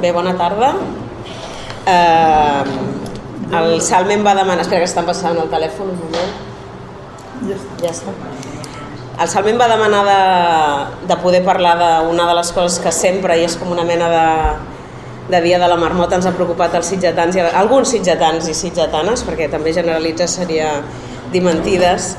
Bé, bona tarda. El Salme em va demanar... Espera, que estan passant el telèfon un moment. Ja està. El Salme em va demanar de poder parlar d'una de les coses que sempre, i és com una mena de dia de la marmota, ens ha preocupat els sitgetans, alguns sitgetans i sitgetanes, perquè també generalitzar seria dir mentides,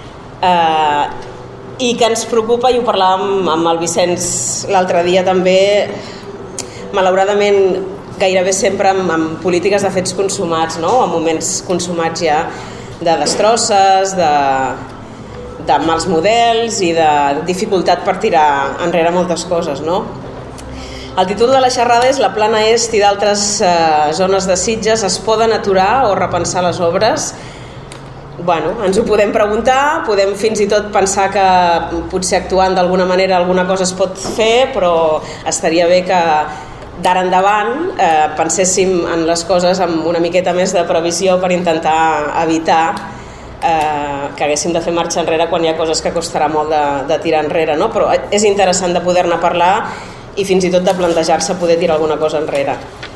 i que ens preocupa, i ho parlàvem amb el Vicenç l'altre dia també, malauradament gairebé sempre amb polítiques de fets consumats, no? En moments consumats ja de destrosses, de mals models i de dificultat per tirar enrere moltes coses, no? El títol de la xerrada és La Plana Est i d'altres zones de Sitges es poden aturar o repensar les obres? Bueno, ens ho podem preguntar, podem fins i tot pensar que potser actuant d'alguna manera alguna cosa es pot fer, però estaria bé que d'ara endavant penséssim en les coses amb una miqueta més de previsió per intentar evitar que haguéssim de fer marxa enrere quan hi ha coses que costarà molt de tirar enrere, no? Però és interessant de poder-ne parlar i fins i tot de plantejar-se poder tirar alguna cosa enrere.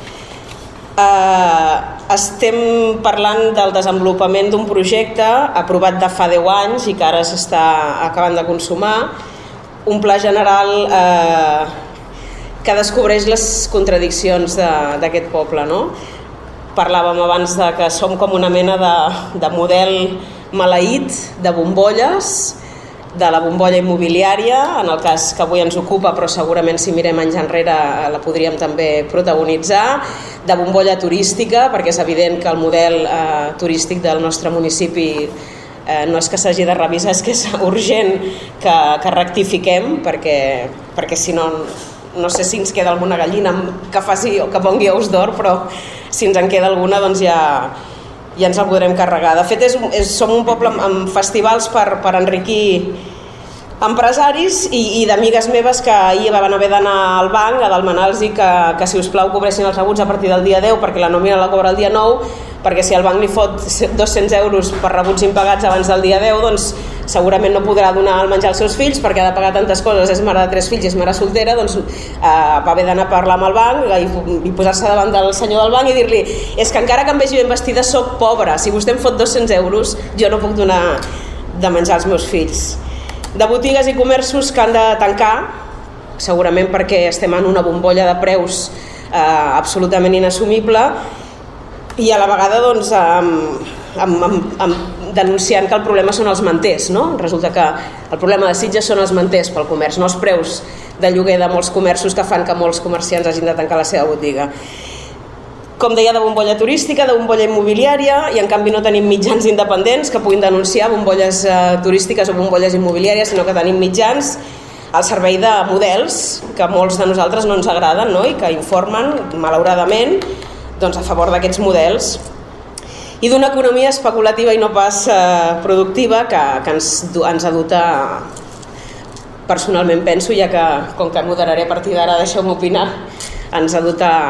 Estem parlant del desenvolupament d'un projecte aprovat de fa 10 anys i que ara s'està acabant de consumar, un pla general que descobreix les contradiccions d'aquest poble, no? Parlàvem abans de que som com una mena de model maleït de bombolles, de la bombolla immobiliària, en el cas que avui ens ocupa, però segurament si mirem anys enrere la podríem també protagonitzar, de bombolla turística, perquè és evident que el model turístic del nostre municipi no és que s'hagi de revisar, és que és urgent que rectifiquem, perquè si no, no sé si ens queda alguna gallina que faci o que pongui ous d'or, però si ens en queda alguna doncs ja ens el podrem carregar. De fet, som un poble amb festivals per enriquir empresaris i d'amigues meves que ahir van haver d'anar al banc a demanar-los que si us plau cobressin els rebuts a partir del dia 10 perquè la nòmina la cobra el dia 9, perquè si el banc li fot 200 euros per rebuts impagats abans del dia 10, doncs segurament no podrà donar el menjar als seus fills perquè ha de pagar tantes coses, és mare de 3 fills i és mare soltera, doncs va haver d'anar a parlar amb el banc i posar-se davant del senyor del banc i dir-li és que encara que em vegi ben vestida soc pobra, si vostè em fot 200 euros jo no puc donar de menjar als meus fills. De botigues i comerços que han de tancar, segurament perquè estem en una bombolla de preus absolutament inassumible i a la vegada doncs denunciant que el problema són els manters, no? Resulta que el problema de Sitges són els manters pel comerç, no els preus de lloguer de molts comerços que fan que molts comerciants hagin de tancar la seva botiga. Com deia, de bombolla turística, de bombolla immobiliària, i en canvi no tenim mitjans independents que puguin denunciar bombolles turístiques o bombolles immobiliàries, sinó que tenim mitjans al servei de models que molts de nosaltres no ens agraden, no? I que informen, malauradament, doncs, a favor d'aquests models. I d'una economia especulativa i no pas productiva que ens ha dut a, personalment penso, ja que com que moderaré a partir d'ara, deixeu-me opinar, ens ha dut a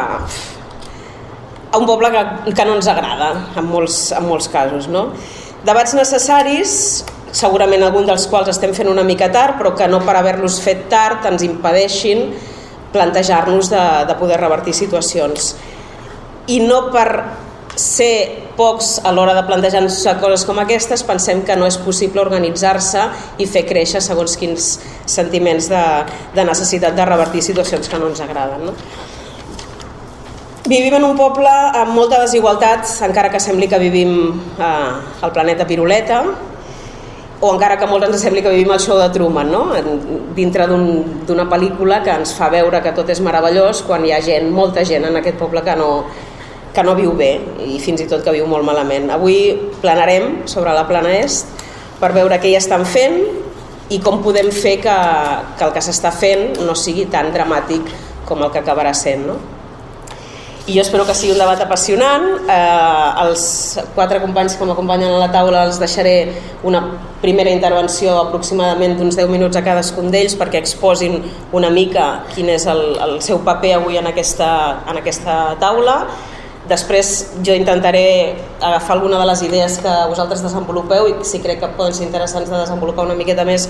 un poble que no ens agrada en molts casos, no? Debats necessaris, segurament algun dels quals estem fent una mica tard, però que no per haver-los fet tard ens impedeixin plantejar-nos de poder revertir situacions. I no per ser pocs a l'hora de plantejar-nos coses com aquestes, pensem que no és possible organitzar-se i fer créixer segons quins sentiments de necessitat de revertir situacions que no ens agraden, no? Vivim en un poble amb molta desigualtat, encara que sembli que vivim al planeta Piruleta, o encara que molts ens sembli que vivim al show de Truman, no? Dintre d'una pel·lícula que ens fa veure que tot és meravellós quan hi ha gent, molta gent en aquest poble que no viu bé i fins i tot que viu molt malament. Avui planarem sobre la Plana Est per veure què hi estan fent i com podem fer que el que s'està fent no sigui tan dramàtic com el que acabarà sent, no? I jo espero que sigui un debat apassionant. Els 4 companys que m'acompanyen a la taula els deixaré una primera intervenció aproximadament d'uns 10 minuts a cadascun d'ells perquè exposin una mica quin és el seu paper avui en aquesta taula. Després jo intentaré agafar alguna de les idees que vosaltres desenvolupeu i si crec que poden ser interessants de desenvolupar una miqueta més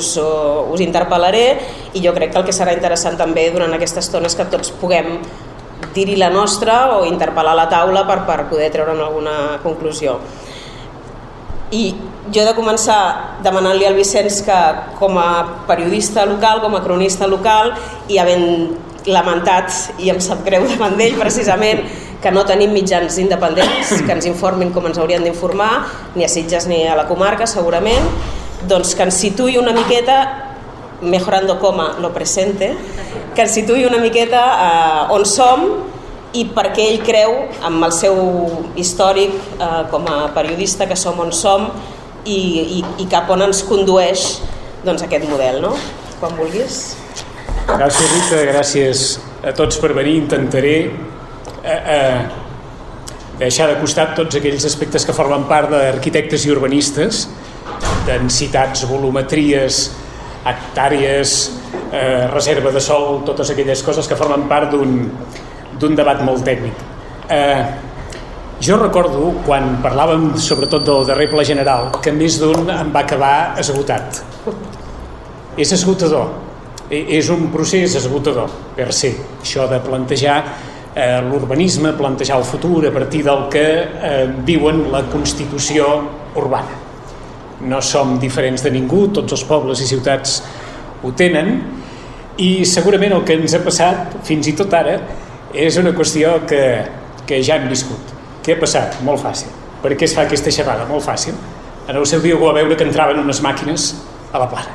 us interpel·laré, i jo crec que el que serà interessant també durant aquesta estona és que tots puguem dir-hi la nostra o interpel·lar la taula per poder treure'n alguna conclusió. I jo he de començar demanant-li al Vicenç que, com a periodista local, com a cronista local, i havent lamentat, i em sap greu davant d'ell precisament, que no tenim mitjans independents que ens informin com ens haurien d'informar, ni a Sitges ni a la comarca segurament, doncs que ens situï una miqueta, mejorando coma lo presente, que ens situï una miqueta on som i perquè ell creu, amb el seu històric com a periodista, que som on som i cap on ens condueix doncs, aquest model, no? Quan vulguis. Gràcies, Rita, gràcies a tots per venir. Intentaré deixar de costat tots aquells aspectes que formen part d'arquitectes i urbanistes, densitats, volumetries, hectàrees, reserva de sòl, totes aquelles coses que formen part d'un debat molt tècnic. Jo recordo, quan parlàvem sobretot del darrer Pla General, que més d'un em va acabar esgotat. És esgotador, és un procés esgotador per se, això de plantejar l'urbanisme, plantejar el futur a partir del que diuen la Constitució urbana. No som diferents de ningú, tots els pobles i ciutats ho tenen, i segurament el que ens ha passat fins i tot ara és una qüestió que ja hem viscut. Què ha passat? Molt fàcil. Per què es fa aquesta xerrada? Molt fàcil. En el seu dia ho va veure que entraven unes màquines a la plana.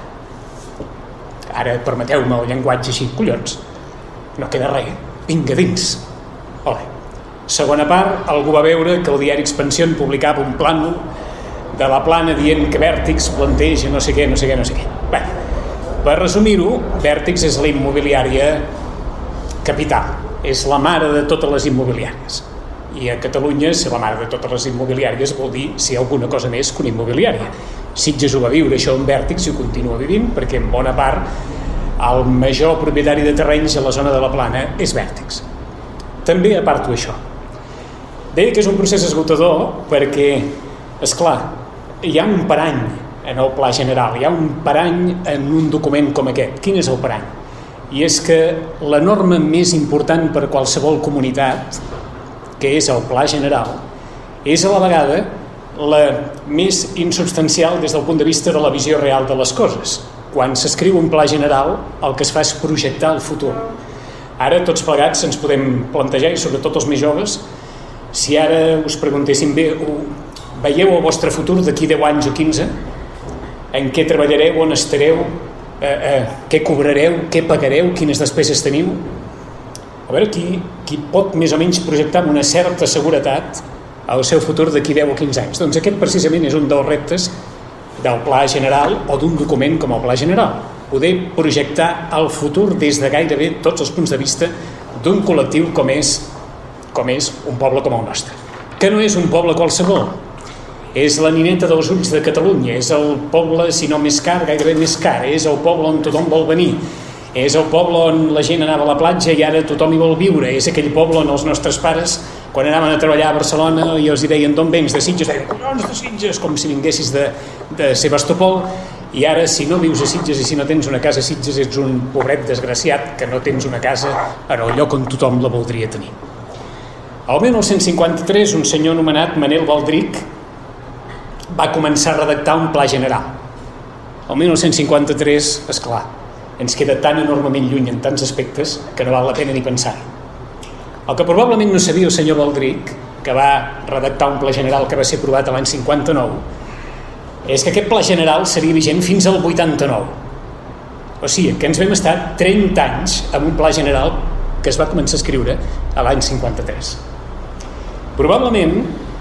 Ara permeteu-me el llenguatge així, collons, no queda res, vinga dins. Hola. Segona part, algú va veure que el diari Expansión publicava un plànol de la plana dient que Vèrtex planteja no sé què. Bé, per resumir-ho, Vèrtex és la immobiliària capital, és la mare de totes les immobiliàries. I a Catalunya, ser la mare de totes les immobiliàries vol dir ser alguna cosa més que una immobiliària. Sitges ho va viure això en Vèrtex i ho continua vivint, perquè en bona part el major propietari de terrenys a la zona de la Plana és Vèrtex. També aparto això. Deia que és un procés esgotador perquè, esclar, hi ha un parany en el Pla General, hi ha un parany en un document com aquest. Quin és el parany? I és que la norma més important per a qualsevol comunitat, que és el Pla General, és a la vegada la més insubstancial des del punt de vista de la visió real de les coses. Quan s'escriu un Pla General, el que es fa és projectar el futur. Ara tots plegats ens podem plantejar, i sobretot els més joves, si ara us preguntéssim bé, veieu el vostre futur d'aquí 10 anys o 15? En què treballareu, on estareu, què cobrareu, què pagareu, quines despeses teniu? A veure qui pot més o menys projectar amb una certa seguretat el seu futur d'aquí 10 o 15 anys. Doncs aquest precisament és un dels reptes del Pla General o d'un document com el Pla General. Poder projectar el futur des de gairebé tots els punts de vista d'un col·lectiu com és un poble com el nostre. Que no és un poble qualsevol. És la nineta dels ulls de Catalunya, és el poble, si no més car, gairebé més car, és el poble on tothom vol venir, és el poble on la gent anava a la platja i ara tothom hi vol viure, és aquell poble on els nostres pares, quan anaven a treballar a Barcelona i els deien d'on vens, de Sitges, deien, collons, de Sitges, com si vinguessis de Sebastopol, i ara si no vius a Sitges i si no tens una casa a Sitges ets un pobret desgraciat que no tens una casa en el lloc on tothom la voldria tenir. El 1953 un senyor anomenat Manel Baldric va començar a redactar un pla general. El 1953, esclar, ens queda tan enormement lluny en tants aspectes que no val la pena ni pensar-hi. El que probablement no sabia el senyor Baldric, que va redactar un pla general que va ser aprovat l'any 59, és que aquest pla general seria vigent fins al 89. O sigui, que ens vam estar 30 anys amb un pla general que es va començar a escriure a l'any 53. Probablement,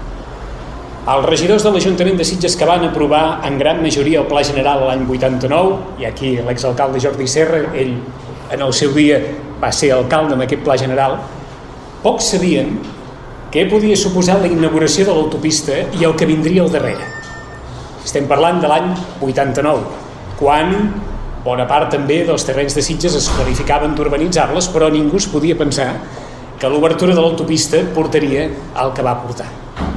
els regidors de l'Ajuntament de Sitges que van aprovar en gran majoria el pla general l'any 89, i aquí l'exalcalde Jordi Serra, ell en el seu dia va ser alcalde amb aquest pla general, pocs sabien què podia suposar la inauguració de l'autopista i el que vindria al darrere. Estem parlant de l'any 89, quan bona part també dels terrenys de Sitges es qualificaven d'urbanitzar-les, però ningú es podia pensar que l'obertura de l'autopista portaria al que va portar.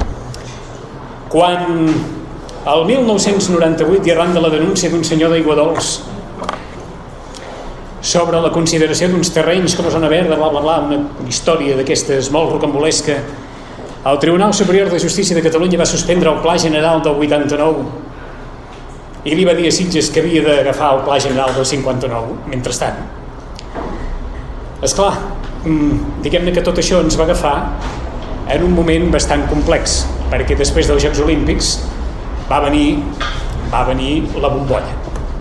Quan el 1998, i arran de la denúncia d'un senyor d'Aiguadols sobre la consideració d'uns terrenys com a zona verda, bla, bla, bla, una història d'aquestes molt rocambolesca. El Tribunal Superior de Justícia de Catalunya va suspendre el Pla General del 89 i li va dir a Sitges que havia d'agafar el Pla General del 59. Mentrestant, esclar, diguem-ne que tot això ens va agafar en un moment bastant complex, perquè després dels Jocs Olímpics va venir la bombolla.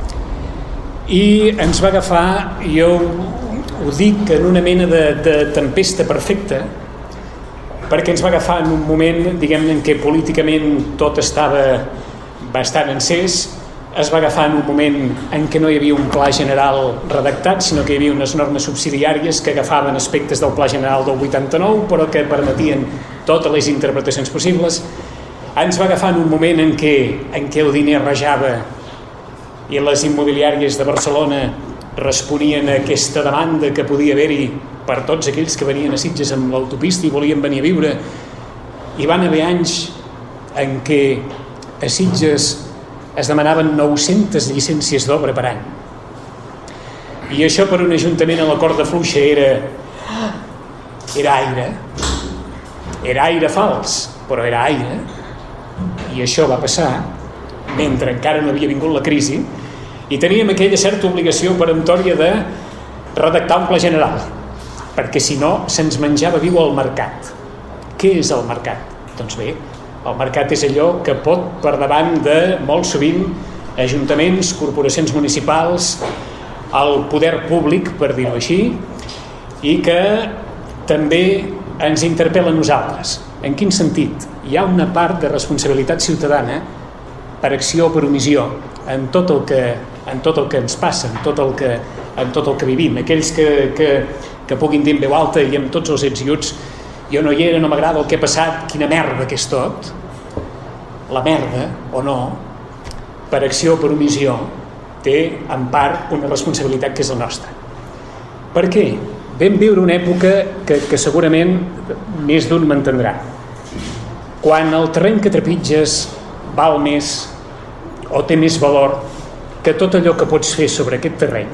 I ens va agafar, jo ho dic, en una mena de tempesta perfecta, perquè ens va agafar en un moment, diguem-ne, en què políticament tot estava bastant encès. Es va agafar en un moment en què no hi havia un pla general redactat, sinó que hi havia unes normes subsidiàries que agafaven aspectes del pla general del 89, però que permetien totes les interpretacions possibles. Ens va agafar en un moment en què el diner rajava i les immobiliàries de Barcelona responien a aquesta demanda que podia haver-hi per tots aquells que venien a Sitges amb l'autopista i volien venir a viure. Hi van haver anys en què a Sitges es demanaven 900 llicències d'obra per any. I això per un ajuntament a la corda fluixa era aire. Era aire fals, però era aire. I això va passar mentre encara no havia vingut la crisi i teníem aquella certa obligació peremptòria de redactar un pla general, perquè si no se'ns menjava viu el mercat. Què és el mercat? Doncs bé, el mercat és allò que pot per davant de molt sovint ajuntaments, corporacions municipals, el poder públic, per dir-ho així, i que també ens interpel·la a nosaltres. En quin sentit? Hi ha una part de responsabilitat ciutadana per acció o per omissió en tot el que ens passa, en tot el que vivim. Aquells que puguin dir en veu alta i amb tots els ets i uts, jo no hi era, no m'agrada el que ha passat, quina merda que és tot. La merda, o no, per acció o per omissió, té en part una responsabilitat que és la nostra. Per què? Vam viure una època que segurament més d'un m'entendrà. Quan el terreny que trepitges val més o té més valor que tot allò que pots fer sobre aquest terreny,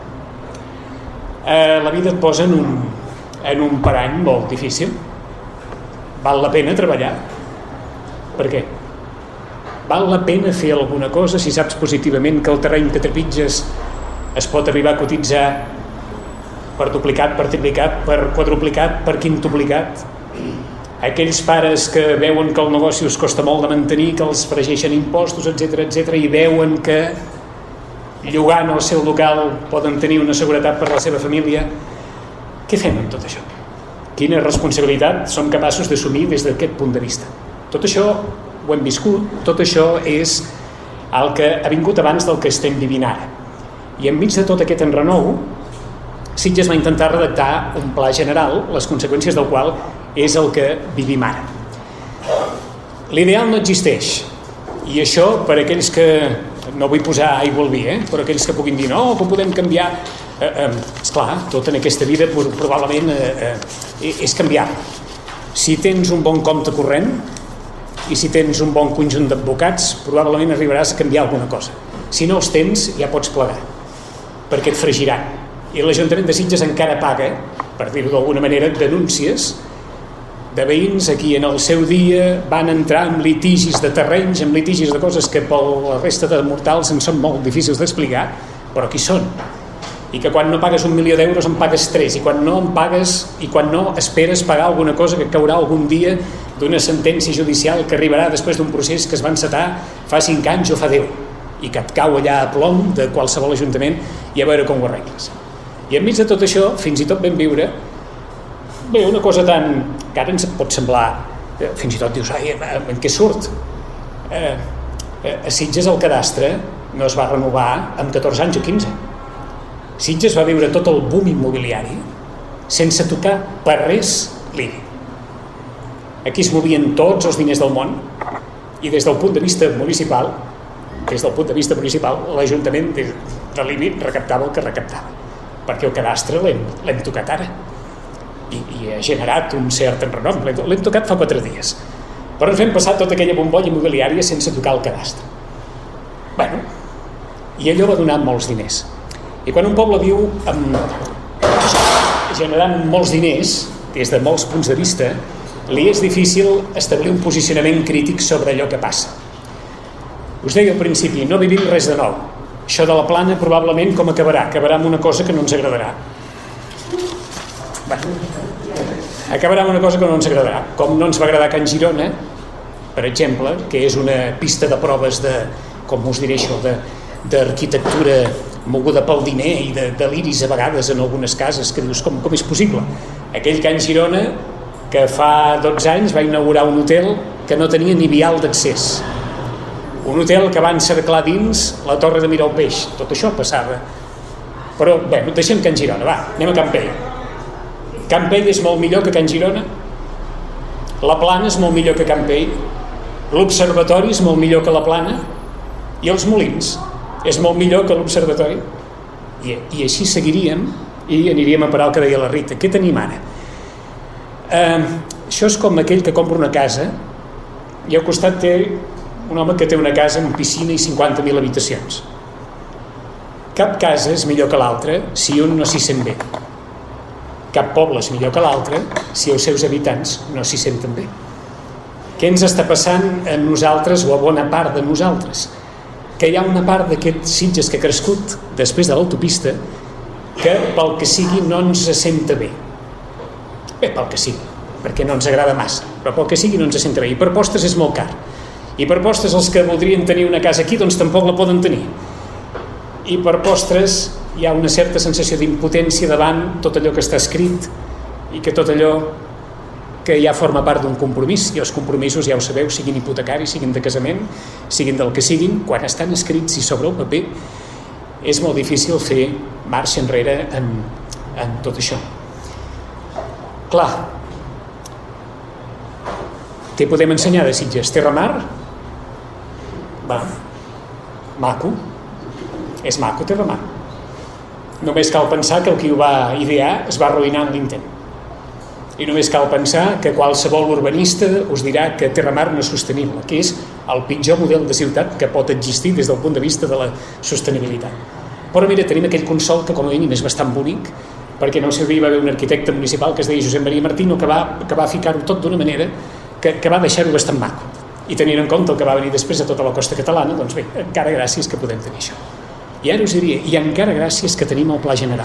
la vida et posa en un parany molt difícil. Val la pena treballar? Per què? Val la pena fer alguna cosa si saps positivament que el terreny que trepitges es pot arribar a cotitzar per duplicat, per triplicat, per quadruplicat, per quintuplicat? Aquells pares que veuen que el negoci us costa molt de mantenir, que els fregeixen impostos, etc., i veuen que llogant el seu local poden tenir una seguretat per a la seva família, què fem amb tot això? Quina responsabilitat som capaços d'assumir des d'aquest punt de vista? Tot això ho hem viscut, tot això és el que ha vingut abans del que estem vivint ara. I enmig de tot aquest enrenou, Sitges va intentar redactar un pla general, les conseqüències del qual és el que vivim ara. L'ideal no existeix, i això per aquells que, no vull posar aigua al vi, però aquells que puguin dir no, que podem canviar, esclar, tot en aquesta vida probablement és canviable. Si tens un bon compte corrent i si tens un bon conjunt d'advocats, probablement arribaràs a canviar alguna cosa. Si no els tens, ja pots plegar, perquè et fregiran. I l'Ajuntament de Sitges encara paga, per dir-ho d'alguna manera, denúncies de veïns a qui en el seu dia van entrar en litigis de terrenys, en litigis de coses que per la resta de mortals en són molt difícils d'explicar, però qui són? I que quan no pagues 1 milió d'euros en pagues 3, i quan no en pagues, i quan no esperes pagar alguna cosa que caurà algun dia d'una sentència judicial que arribarà després d'un procés que es va encetar fa 5 anys o fa 10, i que et cau allà a plom de qualsevol ajuntament i a veure com ho arregles. I enmig de tot això, fins i tot vam viure una cosa tan... que ara ens pot semblar... fins i tot dius, ai, en què surt? A Sitges el cadastre no es va renovar amb 14 anys o 15. Sitges va viure tot el boom immobiliari sense tocar per res l'IBI. Aquí es movien tots els diners del món i des del punt de vista municipal, l'Ajuntament de l'IBI recaptava el que recaptava, perquè el cadastre l'hem tocat ara i ha generat un cert enrenom. L'hem tocat fa 4 dies, però ens hem passat tota aquella bombolla immobiliària sense tocar el cadastre. I allò va donar molts diners. I quan un poble viu generant molts diners, des de molts punts de vista, li és difícil establir un posicionament crític sobre allò que passa. Us deia al principi, no vivim res de nou. Això de la plana probablement com acabarà amb una cosa que no ens agradarà. Acabarà amb una cosa que no ens agradarà, com no ens va agradar Can Girona, per exemple, que és una pista de proves de, com us diré això, d'arquitectura moguda pel diner i de deliris a vegades en algunes cases, que dius, com és possible? Aquell Can Girona que fa 12 anys va inaugurar un hotel que no tenia ni vial d'accés. Un hotel que va encerclar dins la torre de mirar el peix. Tot això passava. Però, bé, deixem Can Girona, va, anem a Campell. Campell és molt millor que Can Girona, la Plana és molt millor que Campell, l'Observatori és molt millor que la Plana i els Molins és molt millor que l'Observatori. I així seguiríem i aniríem a parar el que deia la Rita. Què tenim ara? Això és com aquell que compra una casa i al costat té un home que té una casa amb piscina i 50.000 habitacions. Cap casa és millor que l'altra si un no s'hi sent bé. Cap poble és millor que l'altre si els seus habitants no s'hi senten bé. Què ens està passant a nosaltres o a bona part de nosaltres? Que hi ha una part d'aquest Sitges que ha crescut després de l'autopista que pel que sigui no ens senta bé. Bé, pel que sigui, perquè no ens agrada massa, però pel que sigui no ens senta bé. I per postres és molt car. I per postres els que voldrien tenir una casa aquí doncs tampoc la poden tenir. I per postres hi ha una certa sensació d'impotència davant tot allò que està escrit i que tot allò que ja forma part d'un compromís, i els compromisos ja ho sabeu, siguin hipotecaris, siguin de casament, siguin del que siguin, quan estan escrits i sobre el paper és molt difícil fer marxa enrere en tot això. Clar, què podem ensenyar de Sitges? Terramar? Va, maco, és maco Terramar. Només cal pensar que el qui ho va idear es va arruïnar en l'intent. I només cal pensar que qualsevol urbanista us dirà que Terramar no és sostenible, que és el pitjor model de ciutat que pot existir des del punt de vista de la sostenibilitat. Però mira, tenim aquell consol que com a mínim és bastant bonic, perquè no sé, hi va haver un arquitecte municipal que es deia Josep Maria Martino que va ficar-ho tot d'una manera que va deixar-ho bastant maco. I tenint en compte el que va venir després a tota la costa catalana, doncs bé, encara gràcies que podem tenir això. I ara us diria, i encara gràcies que tenim el Pla General.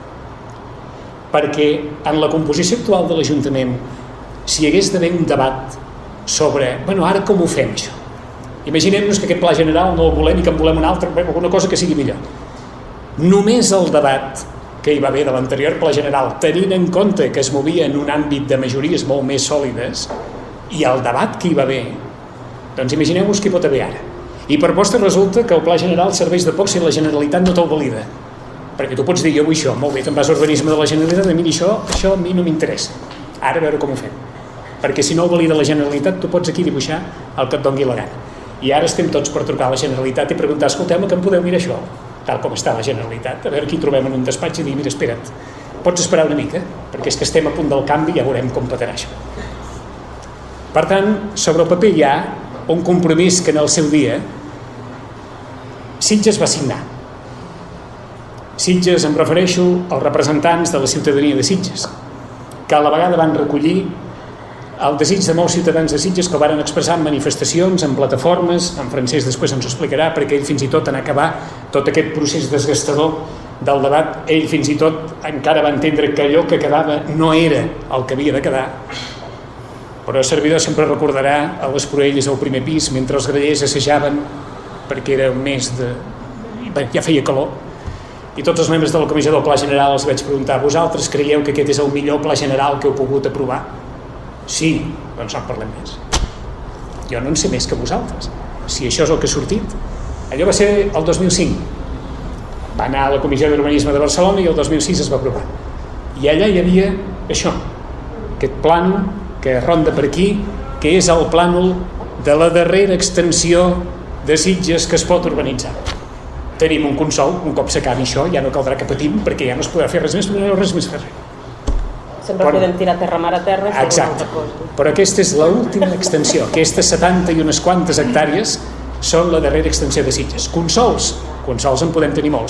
Perquè en la composició actual de l'Ajuntament, si hi hagués d'haver un debat sobre, bueno, ara com ho fem això? Imaginem-nos que aquest Pla General no el volem i que en volem un altre, alguna cosa que sigui millor. Només el debat que hi va haver de l'anterior Pla General, tenint en compte que es movia en un àmbit de majories molt més sòlides, i el debat que hi va haver, doncs imagineu-vos què pot haver ara. I per postre resulta que el Pla General serveix de poc si la Generalitat no te'l valida. Perquè tu pots dir, jo vull això, molt bé, te'n vas a urbanisme de la Generalitat, a mi això a mi no m'interessa. Ara a veure com ho fem. Perquè si no el valida la Generalitat, tu pots aquí dibuixar el que et dongui la gana. I ara estem tots per trucar a la Generalitat i preguntar, escolteu-me, que em podeu mirar això? Tal com està la Generalitat, a veure qui trobem en un despatx i dir, mira, espera't, pots esperar una mica, perquè és que estem a punt del canvi i ja veurem com petarà això. Per tant, sobre el paper hi ha un compromís que en el seu dia Sitges va signar. Sitges, em refereixo als representants de la ciutadania de Sitges, que a la vegada van recollir el desig de molts ciutadans de Sitges que el van expressar en manifestacions, en plataformes, en Francesc després ens ho explicarà, perquè ell fins i tot en acabar tot aquest procés desgastador del debat, ell fins i tot encara va entendre que allò que quedava no era el que havia de quedar. Però el servidor sempre recordarà a les Proelles al primer pis, mentre els grallers assajaven, perquè era un mes de... Bé, ja feia calor, i tots els membres de la comissió del Pla General els vaig preguntar, vosaltres creieu que aquest és el millor Pla General que heu pogut aprovar? Sí, doncs no en parlem més. Jo no en sé més que vosaltres. Si això és el que ha sortit. Allò va ser el 2005. Va anar a la Comissió d'Urbanisme de Barcelona i el 2006 es va aprovar. I allà hi havia això, aquest plànol que ronda per aquí, que és el plànol de la darrera extensió de Sitges que es pot urbanitzar. Tenim un consol, un cop s'acabi això ja no caldrà que patim perquè ja no es podrà fer res més, no res més fer res. Sempre podem tirar Terramar a terra i fer una altra cosa. Però aquesta és l'última extensió, aquestes 70 i unes quantes hectàrees són la darrera extensió de Sitges. Consols en podem tenir molts,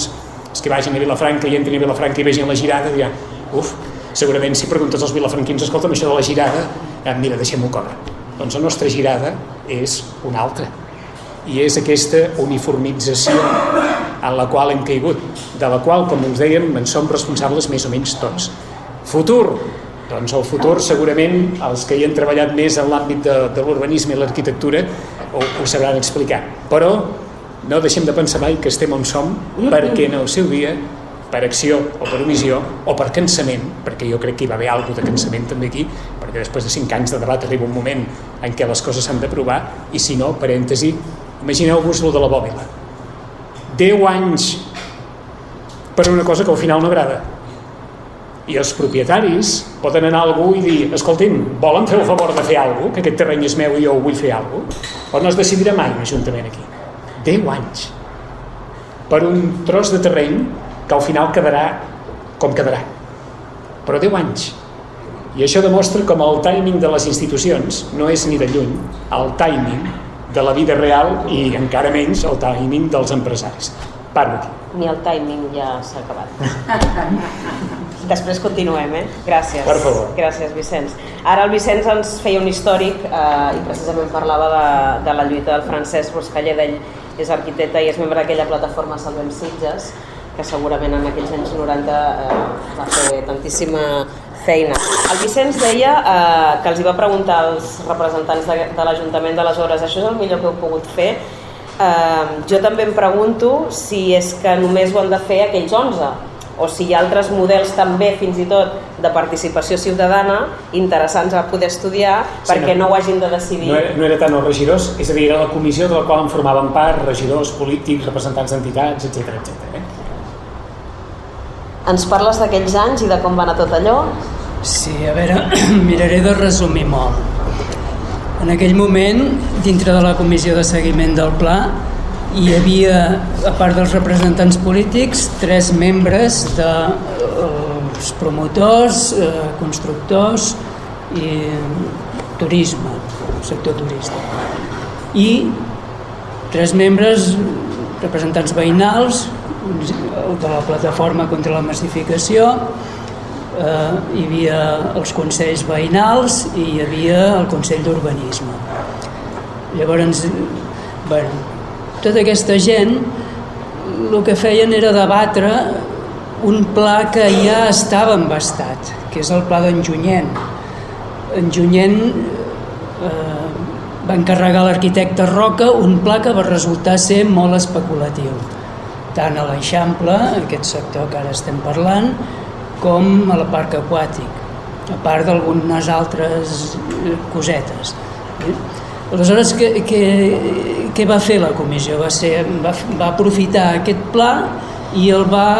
Els que vagin a Vilafranca i entrin a Vilafranca i vegin la Girada diran, segurament si preguntes als vilafranquins, escolta'm, això de la Girada, mira, deixem-ho córrer. Doncs la nostra Girada és una altra. I és aquesta uniformització en la qual hem caigut, de la qual, com us dèiem, en som responsables més o menys tots. Futur? Doncs el futur segurament els que hi han treballat més en l'àmbit de l'urbanisme i l'arquitectura ho sabran explicar. Però no deixem de pensar mai que estem on som perquè en el seu dia, per acció o per omissió o per cansament, perquè jo crec que hi va haver alguna de cansament també aquí, perquè després de 5 anys de debat arriba un moment en què les coses s'han d'aprovar i si no, parèntesi, imagineu-vos lo de la bòbila. 10 anys per una cosa que al final no agrada. I els propietaris poden anar a algú i dir, escolti'm, volen fer el favor de fer alguna cosa, que aquest terreny és meu i jo vull fer alguna cosa? O no es decidirà mai un ajuntament aquí? 10 anys per un tros de terreny que al final quedarà com quedarà. Però 10 anys. I això demostra com el timing de les institucions no és ni de lluny el timing de la vida real i encara menys el timing dels empresaris. Parlo aquí. Ni el timing ja s'ha acabat. Després continuem, Gràcies. Per favor. Gràcies, Vicenç. Ara el Vicenç ens feia un històric i precisament parlava de la lluita del Francesc Boscalleda. Ell és arquitecte i és membre d'aquella plataforma Salvem Sitges, que segurament en aquells anys 90 va fer tantíssima feina. El Vicenç deia que els hi va preguntar als representants de l'Ajuntament d'aleshores, això és el millor que heu pogut fer? Jo també em pregunto si és que només ho han de fer aquells 11 o si hi ha altres models també fins i tot de participació ciutadana interessants a poder estudiar perquè no ho hagin de decidir. No era tant els regidors, és a dir, era la comissió de la qual en formaven part regidors, polítics, representants d'entitats, etc. Ens parles d'aquells anys i de com va anar tot allò? Sí, a veure, miraré de resumir molt. En aquell moment, dintre de la comissió de seguiment del pla, hi havia, a part dels representants polítics, 3 membres dels promotors, constructors i turisme, sector turístic. I 3 membres, representants veïnals, de la plataforma contra la massificació, hi havia els consells veïnals i hi havia el Consell d'Urbanisme. Llavors, tota aquesta gent el que feien era debatre un pla que ja estava embastat, que és el pla d'en Junyent. En Junyent va encarregar a l'arquitecte Roca un pla que va resultar ser molt especulatiu, tant a l'Eixample, aquest sector que ara estem parlant, com a la parc aquàtic, a part d'algunes altres cosetes. Aleshores, què va fer la comissió? Va aprofitar aquest pla i el va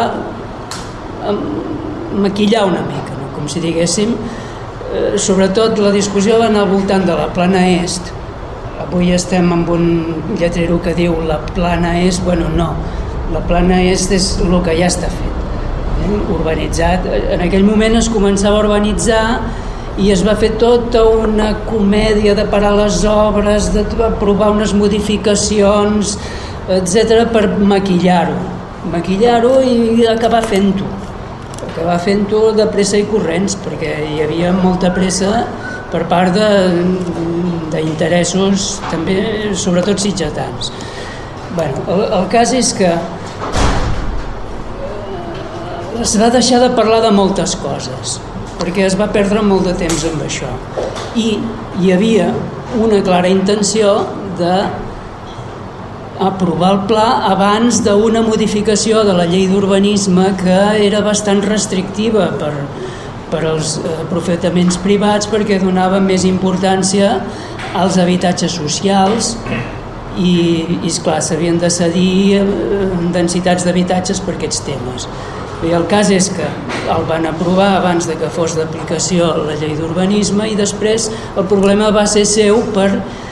maquillar una mica, no? Com si diguéssim. Sobretot la discussió va anar al voltant de la plana est. Avui estem amb un lletrero que diu la plana est, no, la plana est és el que ja està fet, urbanitzat. En aquell moment es començava a urbanitzar i es va fer tota una comèdia de parar les obres, d'aprovar unes modificacions, etc., per maquillar-ho i acabar fent-ho de pressa i corrents, perquè hi havia molta pressa per part d'interessos també, sobretot sitgetans. El cas és que es va deixar de parlar de moltes coses, perquè es va perdre molt de temps amb això. I hi havia una clara intenció d'aprovar el pla abans d'una modificació de la llei d'urbanisme que era bastant restrictiva per als aprofitaments privats, perquè donava més importància als habitatges socials i esclar, s'havien de cedir densitats d'habitatges per aquests temes. I el cas és que el van aprovar abans de que fos d'aplicació la llei d'urbanisme i després el problema va ser seu per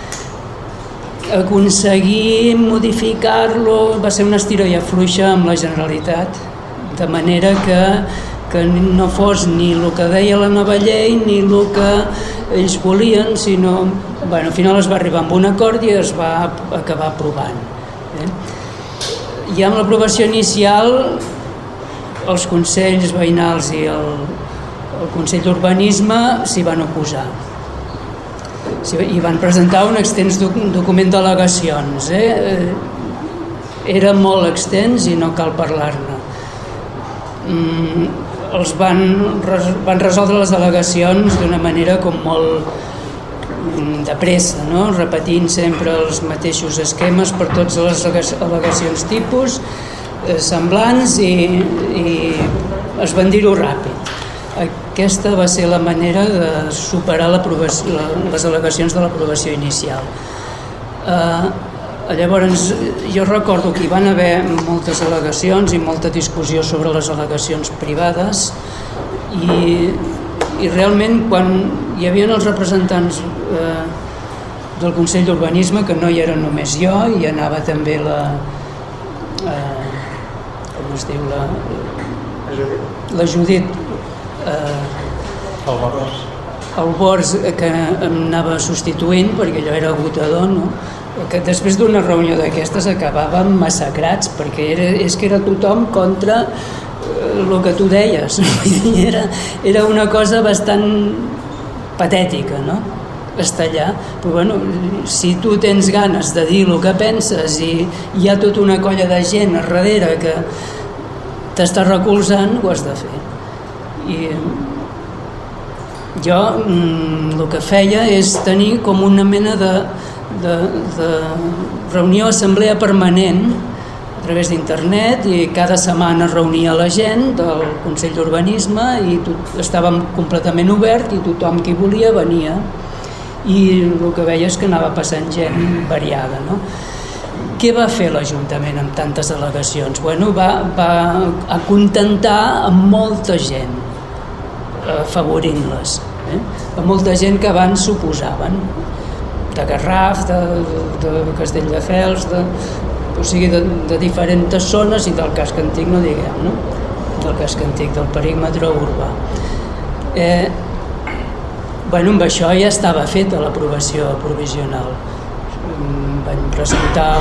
aconseguir modificar-lo, va ser una estira i afluixa amb la Generalitat, de manera que no fos ni el que deia la nova llei ni el que ells volien, sinó, al final es va arribar a un acord i es va acabar aprovant. I amb l'aprovació inicial els consells veïnals i el Consell d'Urbanisme s'hi van oposar. I van presentar un extens document d'al·legacions. Era molt extens i no cal parlar-ne. Els van resoldre les al·legacions d'una manera com molt de pressa, no? Repetint sempre els mateixos esquemes per totes les al·legacions tipus semblants i es van dir-ho ràpid. Aquesta va ser la manera de superar les al·legacions de l'aprovació inicial. Llavors, jo recordo que hi van haver moltes al·legacions i molta discussió sobre les al·legacions privades i realment quan hi havia els representants del Consell d'Urbanisme, que no hi era només jo, hi anava també la Judit el Bors, que em anava substituint perquè allò era agotador, no? Que després d'una reunió d'aquestes acabàvem massacrats perquè és que era tothom contra el que tu deies. Era una cosa bastant patètica, no? Estar allà, però bueno, si tu tens ganes de dir el que penses i hi ha tota una colla de gent a darrere que t'està recolzant, ho has de fer. I jo el que feia és tenir com una mena de reunió, assemblea permanent a través d'internet, i cada setmana reunia la gent del Consell d'Urbanisme i estàvem completament obert i tothom qui volia venia, i el que veia és que anava passant gent variada, no? Què va fer l'Ajuntament amb tantes al·legacions? Bueno, va acontentar amb molta gent, afavorint-les, a molta gent que abans s'oposaven, de Garraf, de Castelldefels, o sigui, de diferents zones, i del casc antic no diguem, no? Del casc antic, del perímetre urbà. Bueno, amb això ja estava feta l'aprovació provisional. Van presentar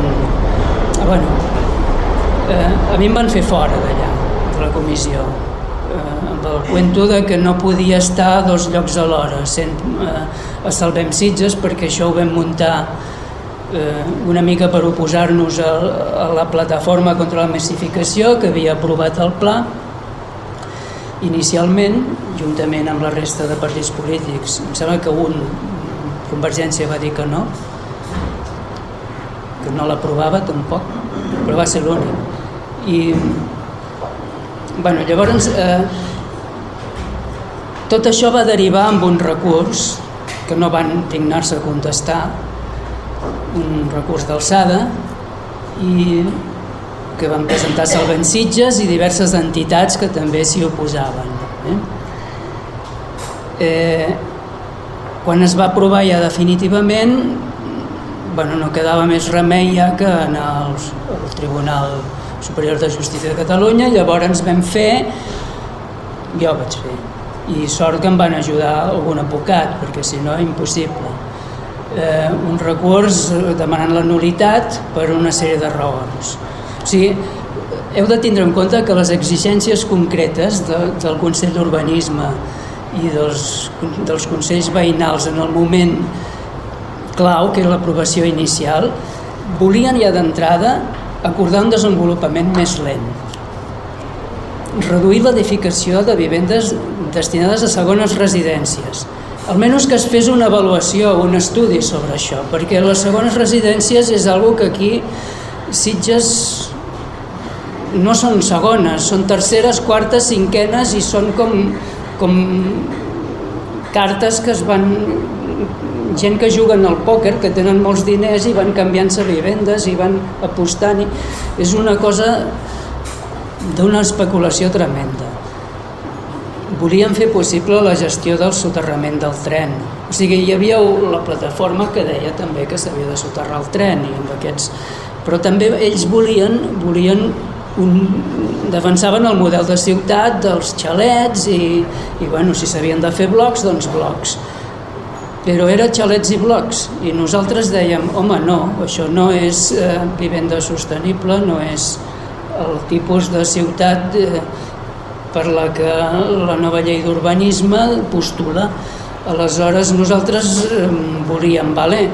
a mi em van fer fora d'allà, de la comissió, amb el cuento de que no podia estar a 2 llocs alhora, sent a Salvem Sitges, perquè això ho vam muntar una mica per oposar-nos a la plataforma contra la massificació que havia aprovat el pla inicialment, juntament amb la resta de partits polítics. Em sembla que Convergència va dir que no l'aprovava tampoc, però va ser l'únic. I llavors tot això va derivar en un recurs que no van dignar-se a contestar, un recurs d'alçada, i que van presentar Salvem Sitges i diverses entitats que també s'hi oposaven. Quan es va aprovar ja definitivament, no quedava més remei ja que anar al Tribunal Superior de Justícia de Catalunya. Llavors jo vaig fer, i sort que em van ajudar algun advocat, perquè si no, impossible. Un recurs demanant la nul·litat per una sèrie de raons. O sigui, heu de tindre en compte que les exigències concretes del Consell d'Urbanisme i dels consells veïnals en el moment clau, que és l'aprovació inicial, volien ja d'entrada acordar un desenvolupament més lent, reduir l'edificació de vivendes destinades a segones residències, almenys que es fes una avaluació, un estudi sobre això, perquè les segones residències és una que aquí Sitges no són segones, són terceres, quartes, cinquenes, i són com cartes que es van... gent que juguen al pòquer, que tenen molts diners i van canviant-se vivendes i van apostant. És una cosa d'una especulació tremenda. Volien fer possible la gestió del soterrament del tren. O sigui, hi havia la plataforma que deia també que s'havia de soterrar el tren, i amb aquests... però també ells volien defensaven el model de ciutat dels xalets i si s'havien de fer blocs, doncs blocs. Però era xalets i blocs, i nosaltres dèiem, home, no, això no és vivenda sostenible, no és el tipus de ciutat per la que la nova llei d'urbanisme postula. Aleshores nosaltres volíem,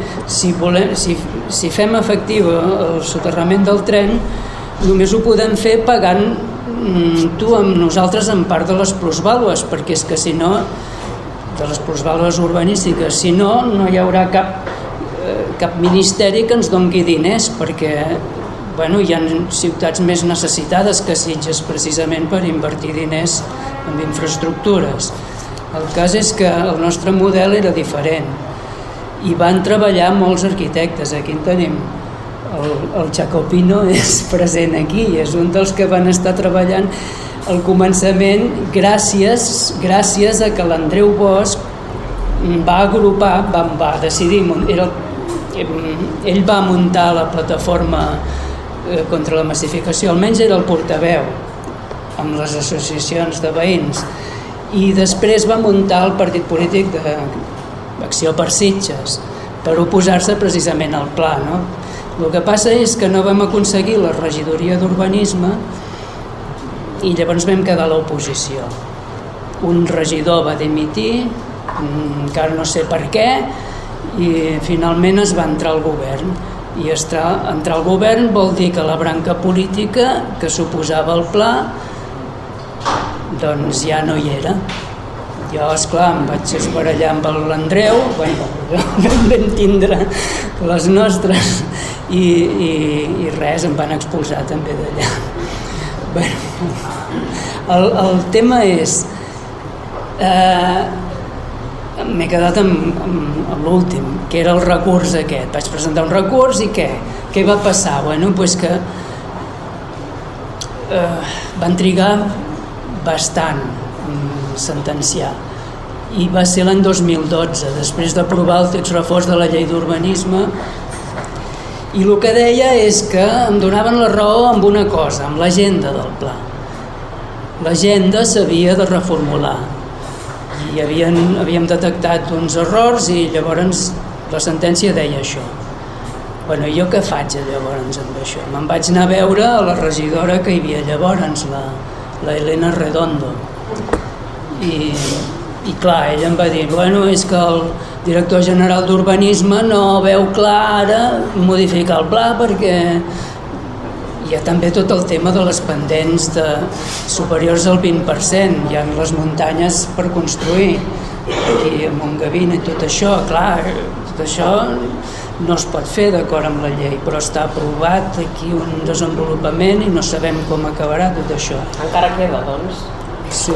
si fem efectiu el soterrament del tren, només ho podem fer pagant tu amb nosaltres en part de les plusvàlues, perquè és que si no, de les plusvàlues urbanístiques, si no, no hi haurà cap ministeri que ens doni diners, perquè hi ha ciutats més necessitades que Sitges precisament per invertir diners en infraestructures. El cas és que el nostre model era diferent i van treballar molts arquitectes. Aquí en tenim el Jacopino, és present aquí, és un dels que van estar treballant al començament gràcies a que l'Andreu Bosch va agrupar, va decidir, ell va muntar la plataforma contra la massificació, almenys era el portaveu amb les associacions de veïns, i després va muntar el partit polític d'Acció per Sitges per oposar-se precisament al pla, no? El que passa és que no vam aconseguir la regidoria d'urbanisme i llavors vam quedar a l'oposició. Un regidor va dimitir, encara no sé per què, i finalment es va entrar al govern. I entrar al govern vol dir que la branca política que s'oposava al pla doncs ja no hi era. Jo, esclar, em vaig esbarallar amb l'Andreu, vam tindre les nostres i res, em van expulsar també d'allà. El tema és, m'he quedat amb l'últim, que era el recurs aquest. Vaig presentar un recurs i què? Què va passar? Doncs que van trigar bastant sentenciar, i va ser l'any 2012, després d'aprovar el text refós de la llei d'urbanisme, i el que deia és que em donaven la raó amb una cosa, amb l'agenda del pla. L'agenda s'havia de reformular i havíem detectat uns errors i llavors la sentència deia això. Jo què faig llavors amb això? Me'n vaig anar a veure a la regidora que hi havia llavors, la Elena Redondo, i clar, ella em va dir és que el director general d'urbanisme no veu clar ara modificar el pla perquè hi ha també tot el tema de les pendents superiors al 20%, hi ha les muntanyes per construir aquí a Montgavina i tot això, clar, tot això no es pot fer d'acord amb la llei, però està aprovat aquí un desenvolupament i no sabem com acabarà tot això. Encara queda, doncs? Sí.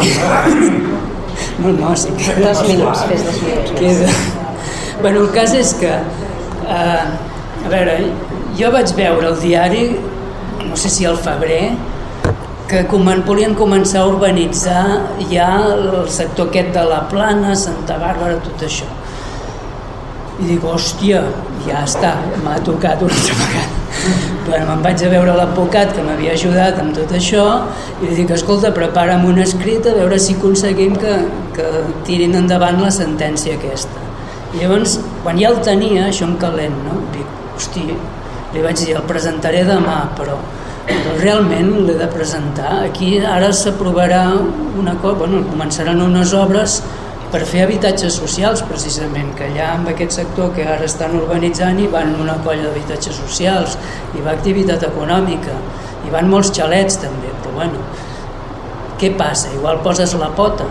No, sí que... Fes 2 minuts. Queda. El cas és que, a veure, jo vaig veure el diari, no sé si al febrer, que volien començar a urbanitzar ja el sector aquest de la Plana, Santa Bàrbara, tot això. I dic, hòstia, ja està, m'ha tocat una altra vegada. Me'n vaig a veure l'advocat que m'havia ajudat amb tot això i li dic, escolta, prepara'm un escrit a veure si aconseguim que tirin endavant la sentència aquesta. I llavors, quan ja el tenia, això en calent, no? Dic, hòstia, li vaig dir, el presentaré demà, però realment l'he de presentar. Aquí ara s'aprovarà una cosa, començaran unes obres per fer habitatges socials, precisament, que allà en aquest sector que ara estan urbanitzant hi van una colla d'habitatges socials, hi va activitat econòmica, hi van molts xalets també, però què passa? Igual poses la pota.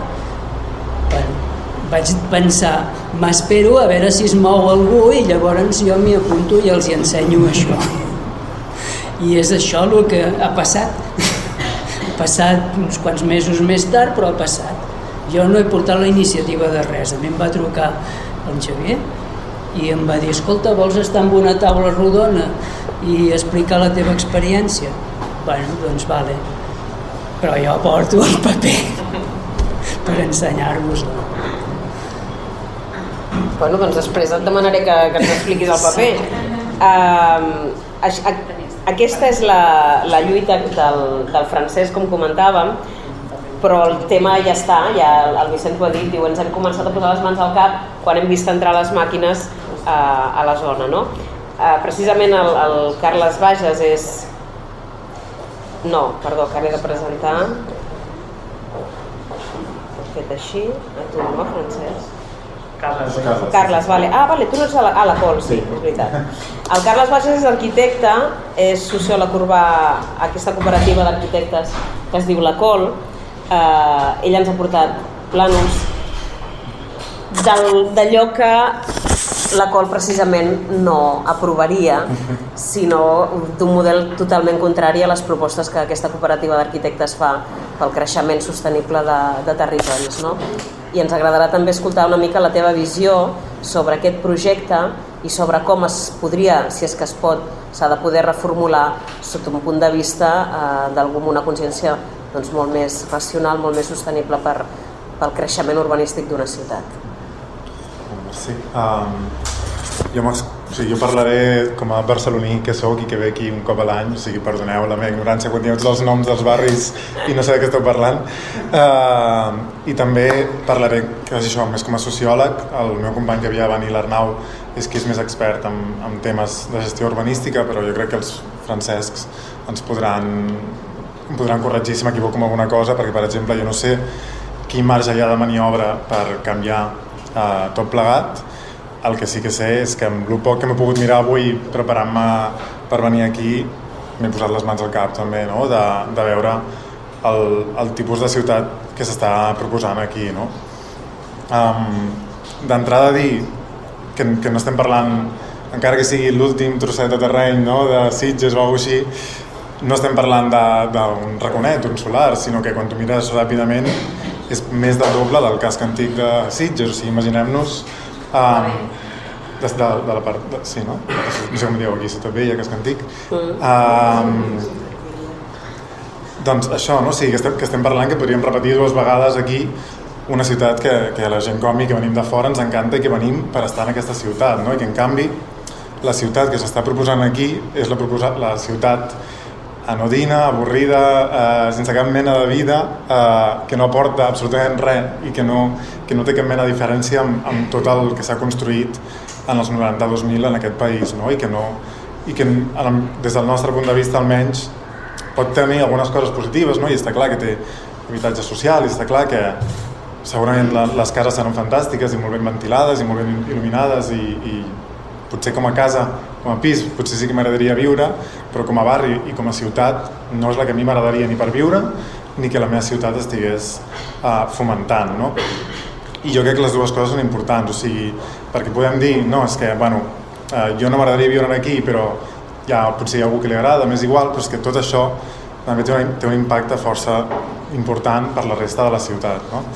Vaig pensar, m'espero a veure si es mou algú i llavors jo m'hi apunto i els hi ensenyo això. I és això el que ha passat. Ha passat uns quants mesos més tard, però ha passat. Jo no he portat la iniciativa de res. A mi em va trucar el Xavier i em va dir, escolta, vols estar en una taula rodona i explicar la teva experiència? Doncs vale. Però jo porto el paper per ensenyar-vos-la. Doncs després et demanaré que ens expliquis el paper. Aquesta és la lluita del francès, com comentàvem, però el tema ja està, ja el Vicent ho ha dit, diu, ens hem començat a posar les mans al cap quan hem vist entrar les màquines a la zona, no? Precisament el Carles Bages No, perdó, que l'he de presentar. Ho he fet així. A tu no, Francesc? Carles, vale. Vale, tu no ets la Col, sí, és veritat. El Carles Bages és arquitecte, és sociòleg urbà a aquesta cooperativa d'arquitectes que es diu la Col. Ell ens ha portat plànols d'allò que la Col precisament no aprovaria, sinó d'un model totalment contrari a les propostes que aquesta cooperativa d'arquitectes fa pel creixement sostenible de territoris, no? I ens agradarà també escoltar una mica la teva visió sobre aquest projecte i sobre com es podria, si és que es pot, s'ha de poder reformular sota un punt de vista d'algú amb una consciència molt més racional, molt més sostenible pel creixement urbanístic d'una ciutat. Sí. Jo parlaré com a barceloní que soc i que ve aquí un cop a l'any, o sigui, perdoneu la meva ignorància quan dieu els noms dels barris i no sé de què esteu parlant. I també parlaré, que és això, més com a sociòleg. El meu company que havia de venir, l'Arnau, és qui és més expert en temes de gestió urbanística, però jo crec que els Francescs em podran corregir si m'equivoco amb alguna cosa, perquè, per exemple, jo no sé quin marge hi ha de maniobra per canviar tot plegat. El que sí que sé és que amb el poc que m'he pogut mirar avui preparant-me per venir aquí m'he posat les mans al cap també, no? de veure el tipus de ciutat que s'està proposant aquí, no? D'entrada dir que no estem parlant, encara que sigui l'últim trosset de terreny, no? De Sitges o alguna cosa així, no estem parlant d'un raconet, un solar, sinó que quan tu mires ràpidament és més del doble del casc antic de Sitges. O sigui, imaginem-nos de la part... Sí, no? No sé com dieu aquí, Ciutat Vella, casc antic. Doncs això, no? O sigui, que estem parlant que podríem repetir 2 vegades aquí una ciutat que a la gent com mi, que venim de fora, ens encanta i que venim per estar en aquesta ciutat, no? I que en canvi la ciutat que s'està proposant aquí és la ciutat anodina, avorrida, sense cap mena de vida, que no aporta absolutament res i que no té cap mena de diferència amb tot el que s'ha construït en els 90-2000 en aquest país, no? I que des del nostre punt de vista almenys pot tenir algunes coses positives, no? I està clar que té habitatge social i està clar que segurament les cases seran fantàstiques i molt ben ventilades i molt ben il·luminades i potser com a casa, com a pis, potser sí que m'agradaria viure, però com a barri i com a ciutat no és la que a mi m'agradaria ni per viure ni que la meva ciutat estigués fomentant, no? I jo crec que les dues coses són importants, o sigui, perquè podem dir, no, és que, bueno, jo no m'agradaria viure aquí, però potser hi ha algú que li agrada, m'és igual, però és que tot això també té un impacte força important per la resta de la ciutat, no?